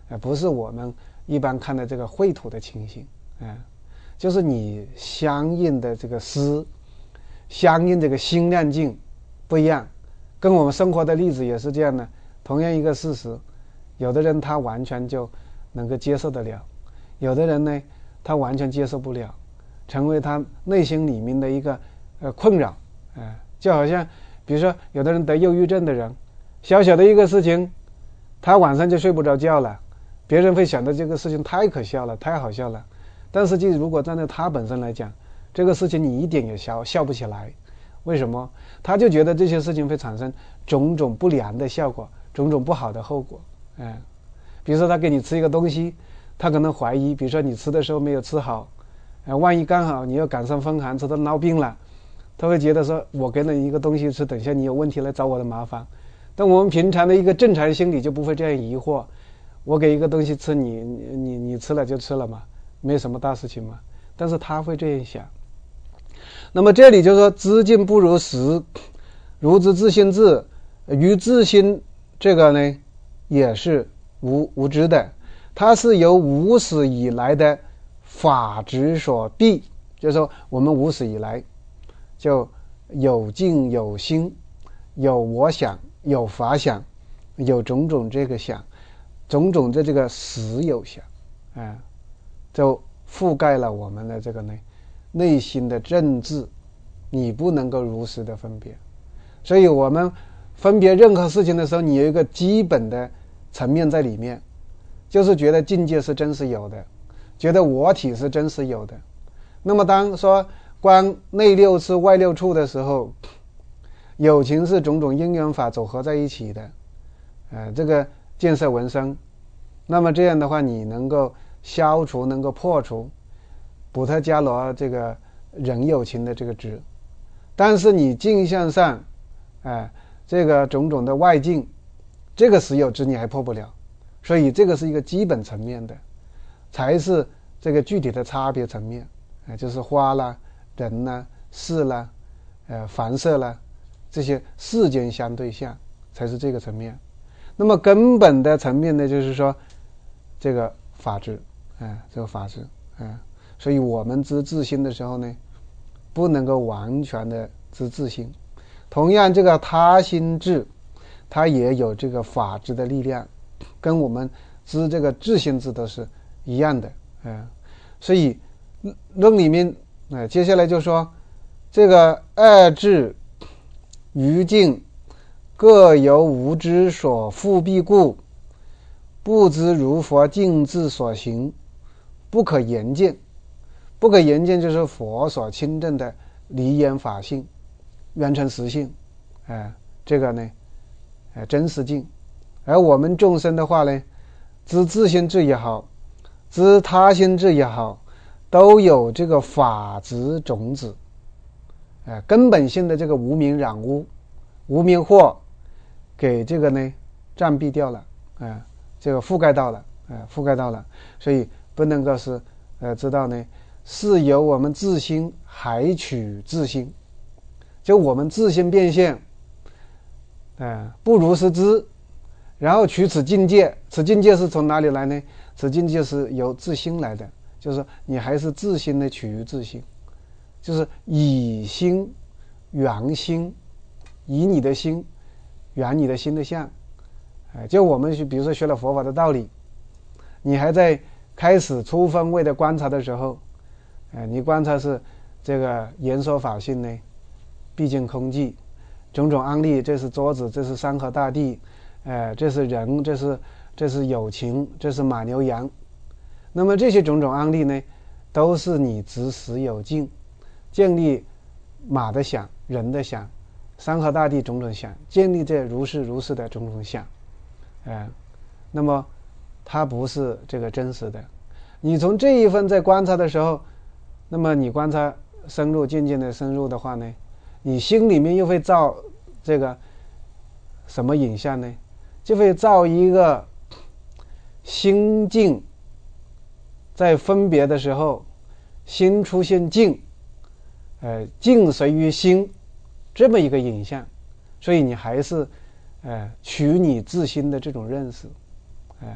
呃，不是我们一般看的这个秽土的情形，啊、呃，就是你相应的这个思，相应这个心量境不一样，跟我们生活的例子也是这样的。同样一个事实，有的人他完全就能够接受得了，有的人呢他完全接受不了，成为他内心里面的一个呃困扰，呃，就好像比如说有的人得忧郁症的人，小小的一个事情他晚上就睡不着觉了，别人会想到这个事情太可笑了，太好笑了，但实际如果站在他本身来讲，这个事情你一点也笑笑不起来。为什么？他就觉得这些事情会产生种种不良的效果，种种不好的后果。嗯，比如说他给你吃一个东西，他可能怀疑，比如说你吃的时候没有吃好，呃、万一刚好你又赶上风寒，吃到闹病了，他会觉得说我给了你一个东西吃，等一下你有问题来找我的麻烦。但我们平常的一个正常心理就不会这样疑惑，我给一个东西吃，你你你你吃了就吃了嘛，没有什么大事情嘛。但是他会这样想。那么这里就说知境不如实，如之自心智，于自心这个呢也是无无知的，它是由无始以来的法执所蔽，就是说我们无始以来就有境有心，有我想，有法想，有种种这个想，种种的这个实有想，啊，就覆盖了我们的这个呢内心的政治，你不能够如实的分别。所以我们分别任何事情的时候，你有一个基本的层面在里面，就是觉得境界是真实有的，觉得我体是真实有的。那么当说观内六次外六处的时候，有情是种种因缘法组合在一起的，呃，这个见色闻声，那么这样的话你能够消除，能够破除补特伽罗这个人有情的这个执。但是你境向上，哎、呃，这个种种的外境，这个实有执你还破不了，所以这个是一个基本层面的，才是这个具体的差别层面，呃、就是花啦、人啦、事啦、呃凡色啦，这些世间相对相才是这个层面。那么根本的层面呢，就是说这个法执，哎、呃，这个法执，哎、呃，所以我们知自心的时候呢，不能够完全的知自心。同样这个他心智，它也有这个法执的力量，跟我们知这个自心智都是一样的，嗯、呃，所以论里面，呃，接下来就说这个二智于境各由无知所覆蔽故，不知如佛境智所行，不可言见。不可言见就是佛所亲证的离言法性、圆成实性，呃、这个呢，呃、真实境。而我们众生的话呢，知自心智也好，知他心智也好，都有这个法执种子，呃、根本性的这个无明染污、无明惑给这个呢占蔽掉了，呃、这个覆盖到了，呃、覆盖到了，所以不能够是呃知道呢是由我们自心海取自心，就我们自心变现，呃、不如实知，然后取此境界。此境界是从哪里来呢？此境界是由自心来的，就是你还是自心的取于自心，就是以心圆心，以你的心圆你的心的相。呃、就我们比如说学了佛法的道理，你还在开始初分位的观察的时候，呃、你观察是这个言说法性呢毕竟空寂，种种安立，这是桌子，这是山河大地，呃、这是人，这是这是有情，这是马牛羊。那么这些种种安立呢，都是你执实有境，建立马的想、人的想、山河大地种种想，建立这如是如是的种种想，呃、那么它不是这个真实的。你从这一份在观察的时候，那么你观察深入，渐渐的深入的话呢，你心里面又会造这个什么影像呢？就会造一个心境在分别的时候，心出现境，呃，境随于心，这么一个影像。所以你还是呃取你自心的这种认识，呃，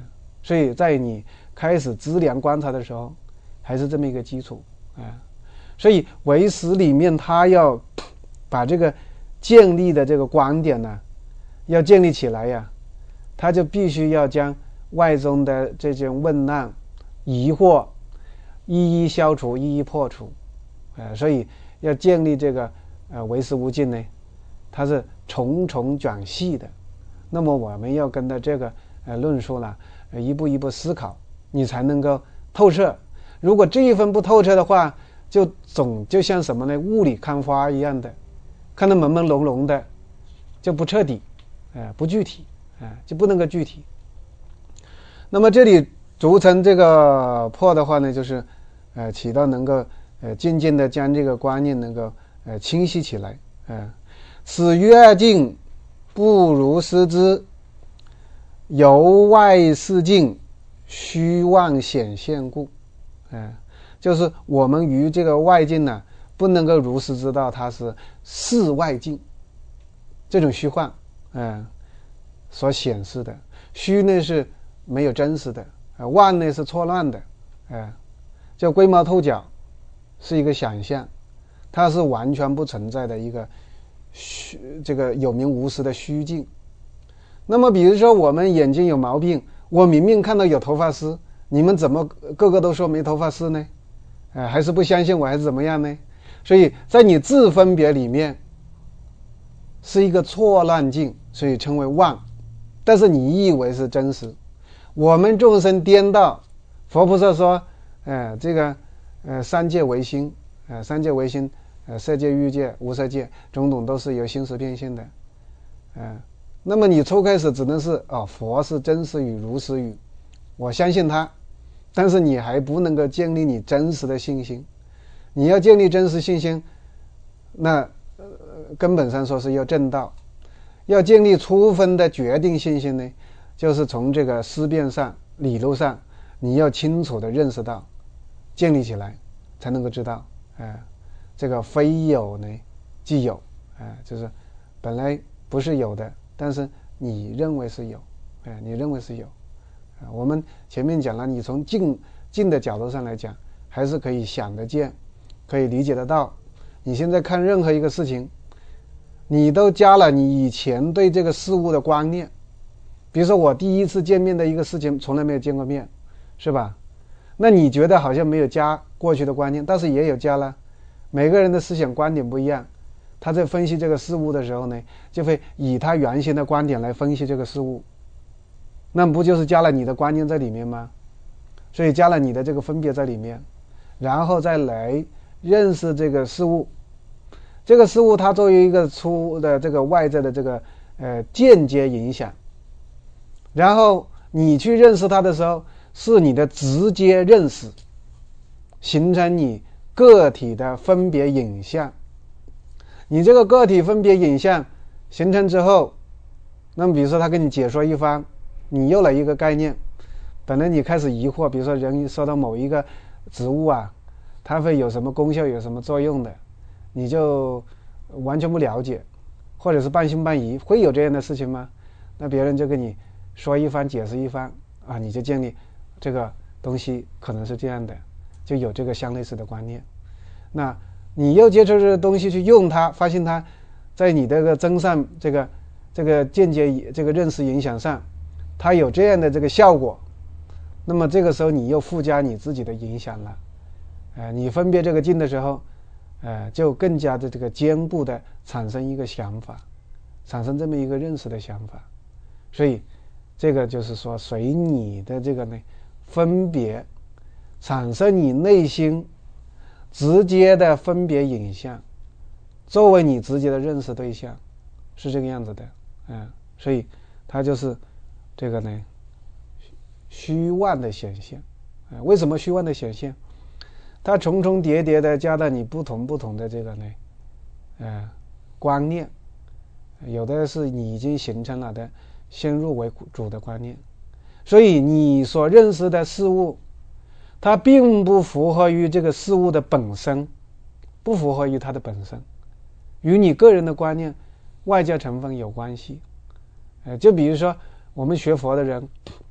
所以在你开始资粮观察的时候，还是这么一个基础啊。所以唯识里面，他要把这个建立的这个观点呢，要建立起来呀，他就必须要将外中的这些问难、疑惑一一消除，一一破除，呃，所以要建立这个呃唯识无尽呢，它是重重转系的。那么我们要跟着这个呃论述呢，呃，一步一步思考，你才能够透彻。如果这一分不透彻的话，就总就像什么呢？雾里看花一样的，看得朦朦胧胧的，就不彻底，呃，不具体，啊、呃，就不能够具体。那么这里逐层这个破的话呢，就是呃起到能够呃渐渐的将这个观念能够呃清晰起来，呃，此于二境不如失之，由外视境，虚妄显现故，呃，就是我们于这个外境呢，不能够如实知道它是事外境，这种虚幻，呃，所显示的。虚呢是没有真实的，呃，妄呢是错乱的，呃，叫龟毛透角，是一个想象，它是完全不存在的一个虚，这个有名无实的虚境。那么比如说我们眼睛有毛病，我明明看到有头发丝，你们怎么个个都说没头发丝呢？呃，还是不相信我，还是怎么样呢？所以在你自分别里面是一个错乱境，所以称为妄，但是你以为是真实。我们众生颠倒，佛菩萨说，呃，这个呃三界唯心，呃三界唯心，呃色界、欲界、无色界，种种都是由心识变现的，呃，那么你初开始只能是哦，佛是真实语、如实语，我相信他，但是你还不能够建立你真实的信心。你要建立真实信心，那、呃、根本上说是要正道，要建立初分的决定信心呢，就是从这个思辨上、理路上，你要清楚的认识到，建立起来，才能够知道，呃，这个非有呢即有，呃，就是本来不是有的，但是你认为是有，呃，你认为是有，呃，我们前面讲了，你从静静的角度上来讲，还是可以想得见，可以理解得到。你现在看任何一个事情，你都加了你以前对这个事物的观念。比如说我第一次见面的一个事情，从来没有见过面，是吧？那你觉得好像没有加过去的观念，但是也有加了。每个人的思想观点不一样，他在分析这个事物的时候呢，就会以他原先的观点来分析这个事物，那不就是加了你的观念在里面吗？所以加了你的这个分别在里面，然后再来认识这个事物。这个事物它作为一个出的这个外在的这个呃间接影响，然后你去认识它的时候，是你的直接认识，形成你个体的分别影像。你这个个体分别影像形成之后，那么比如说他跟你解说一番，你又来一个概念，本来你开始疑惑，比如说人说到某一个植物啊，它会有什么功效，有什么作用的，你就完全不了解，或者是半信半疑，会有这样的事情吗？那别人就跟你说一番，解释一番啊，你就建立这个东西可能是这样的，就有这个相类似的观念。那你又接触这个东西去用它，发现它在你这个增上这个这个间接这个认识影响上，它有这样的这个效果，那么这个时候你又附加你自己的影响了，呃，你分别这个境的时候，呃，就更加的这个坚固的产生一个想法，产生这么一个认识的想法。所以这个就是说随你的这个呢分别产生你内心直接的分别影像，作为你直接的认识对象，是这个样子的，嗯，所以它就是这个呢虚妄的显现。呃、为什么虚妄的显现？它重重叠叠的加到你不同不同的这个呢呃观念，有的是你已经形成了的先入为主的观念，所以你所认识的事物，它并不符合于这个事物的本身，不符合于它的本身，与你个人的观念外在成分有关系。呃，就比如说我们学佛的人，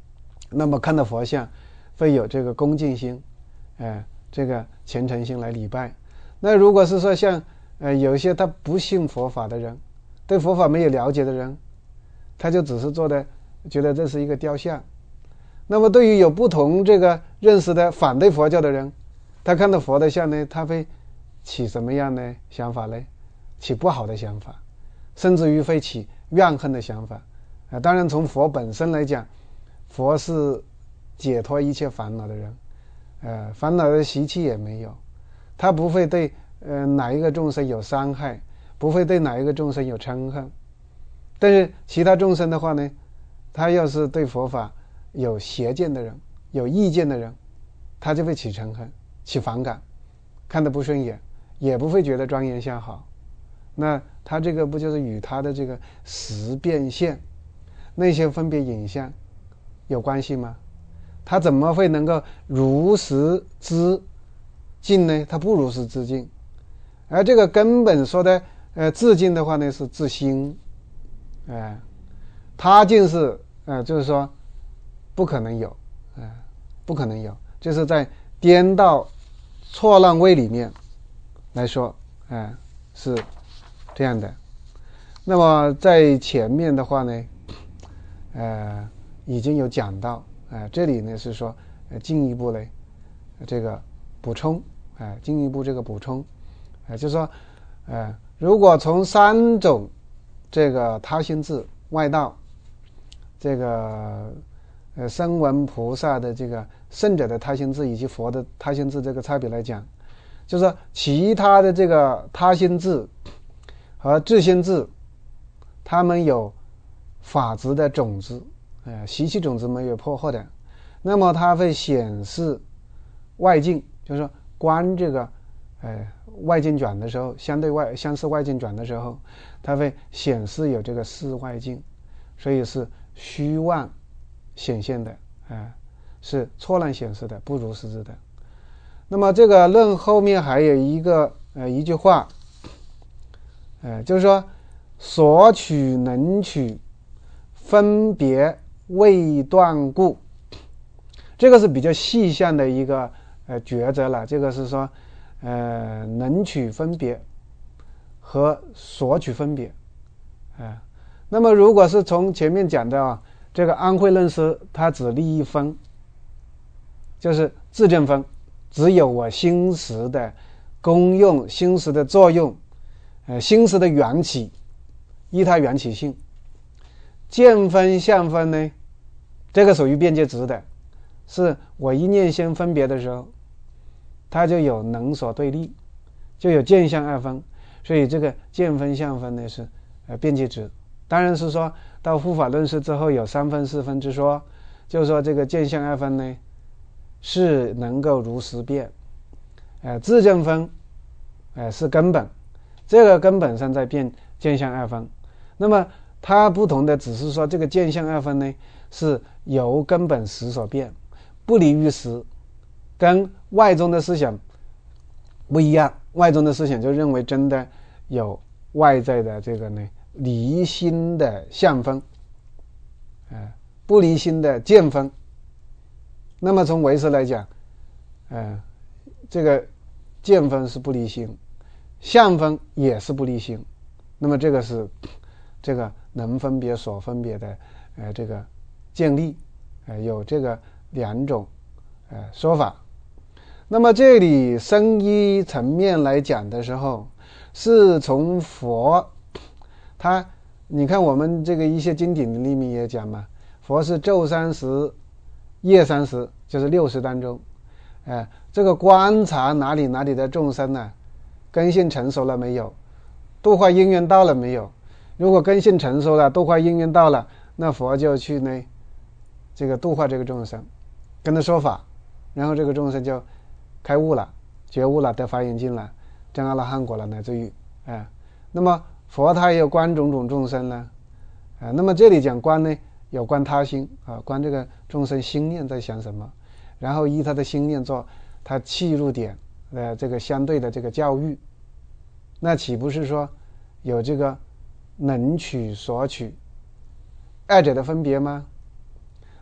那么看到佛像会有这个恭敬心，呃，这个虔诚心来礼拜。那如果是说像呃有一些他不信佛法的人，对佛法没有了解的人，他就只是做的觉得这是一个雕像。那么对于有不同这个认识的反对佛教的人，他看到佛的像呢，他会起什么样的想法呢？起不好的想法，甚至于会起怨恨的想法。啊，当然从佛本身来讲，佛是解脱一切烦恼的人，呃，烦恼的习气也没有，他不会对呃哪一个众生有伤害，不会对哪一个众生有嗔恨。但是其他众生的话呢，他要是对佛法有邪见的人，有意见的人，他就会起嗔恨，起反感，看得不顺眼，也不会觉得庄严相好。那他这个不就是与他的这个识变现那些分别影像有关系吗？他怎么会能够如实知境呢？他不如实知境。而这个根本说的呃自境的话呢，是自心，哎、呃，他境是呃就是说不可能有，啊、呃，不可能有，就是在颠倒错乱位里面来说，啊、呃，是这样的。那么在前面的话呢，呃，已经有讲到，啊、呃，这里呢是说，呃，进一步呢，这个补充，啊、呃，进一步这个补充，啊、呃，就是说，呃，如果从三种这个他心智外道，这个呃声闻菩萨的这个圣者的他心智以及佛的他心智这个差别来讲，就是说其他的这个他心智和自心智，他们有法执的种子，呃，习气种子没有破获的，那么它会显示外境，就是说观这个呃外境转的时候，相对外相似外境转的时候，它会显示有这个视外境，所以是虚妄显现的，啊、呃，是错乱显示的，不如实质的。那么这个论后面还有一个呃一句话，呃，就是说所取能取，分别未断故，这个是比较细项的一个呃抉择了。这个是说，呃，能取分别和所取分别，啊、呃，那么如果是从前面讲的啊，这个安慧论师他只立一分，就是自证分，只有我心识的功用、心识的作用，呃，心识的缘起，依它缘起性。见分相分呢，这个属于边界值的，是我一念先分别的时候，它就有能所对立，就有见相二分，所以这个见分相分呢是呃边界值。当然是说到护法论师之后有三分四分之说，就是说这个见相二分呢是能够如实变，呃自证分呃是根本，这个根本上在变见相二分。那么它不同的只是说这个见相二分呢是由根本实所变，不离于实，跟外宗的思想不一样。外宗的思想就认为真的有外在的这个呢离心的相分，呃不离心的见分。那么从唯识来讲，呃这个见分是不离心，相分也是不离心，那么这个是这个能分别所分别的呃这个建立，呃有这个两种呃说法。那么这里深一层面来讲的时候，是从佛他你看我们这个一些经典里面也讲嘛，佛是昼三十夜三十，就是六十当中，呃这个观察哪里哪里的众生呢、啊、根性成熟了没有，度化因缘到了没有。如果根性成熟了，度化因缘到了，那佛就去呢这个度化这个众生，跟他说法，然后这个众生就开悟了，觉悟了，得华严经了，证阿罗汉果了，乃至于啊、呃，那么佛他也有观种种众生呢，啊、呃，那么这里讲观呢，有观他心啊，观这个众生心念在想什么，然后依他的心念做他契入点，呃，这个相对的这个教育，那岂不是说有这个能取所取二者的分别吗？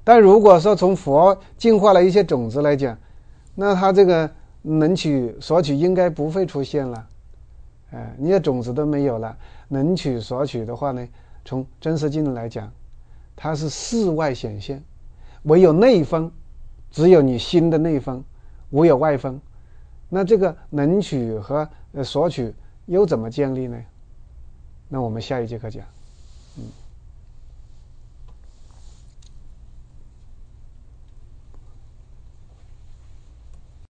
但如果说从佛净化了一些种子来讲，那它这个能取索取应该不会出现了。哎，你的种子都没有了，能取索取的话呢，从真实经来讲，它是事外显现，唯有内分，只有你心的内分，无有外分。那这个能取和索取又怎么建立呢？那我们下一节课讲。嗯。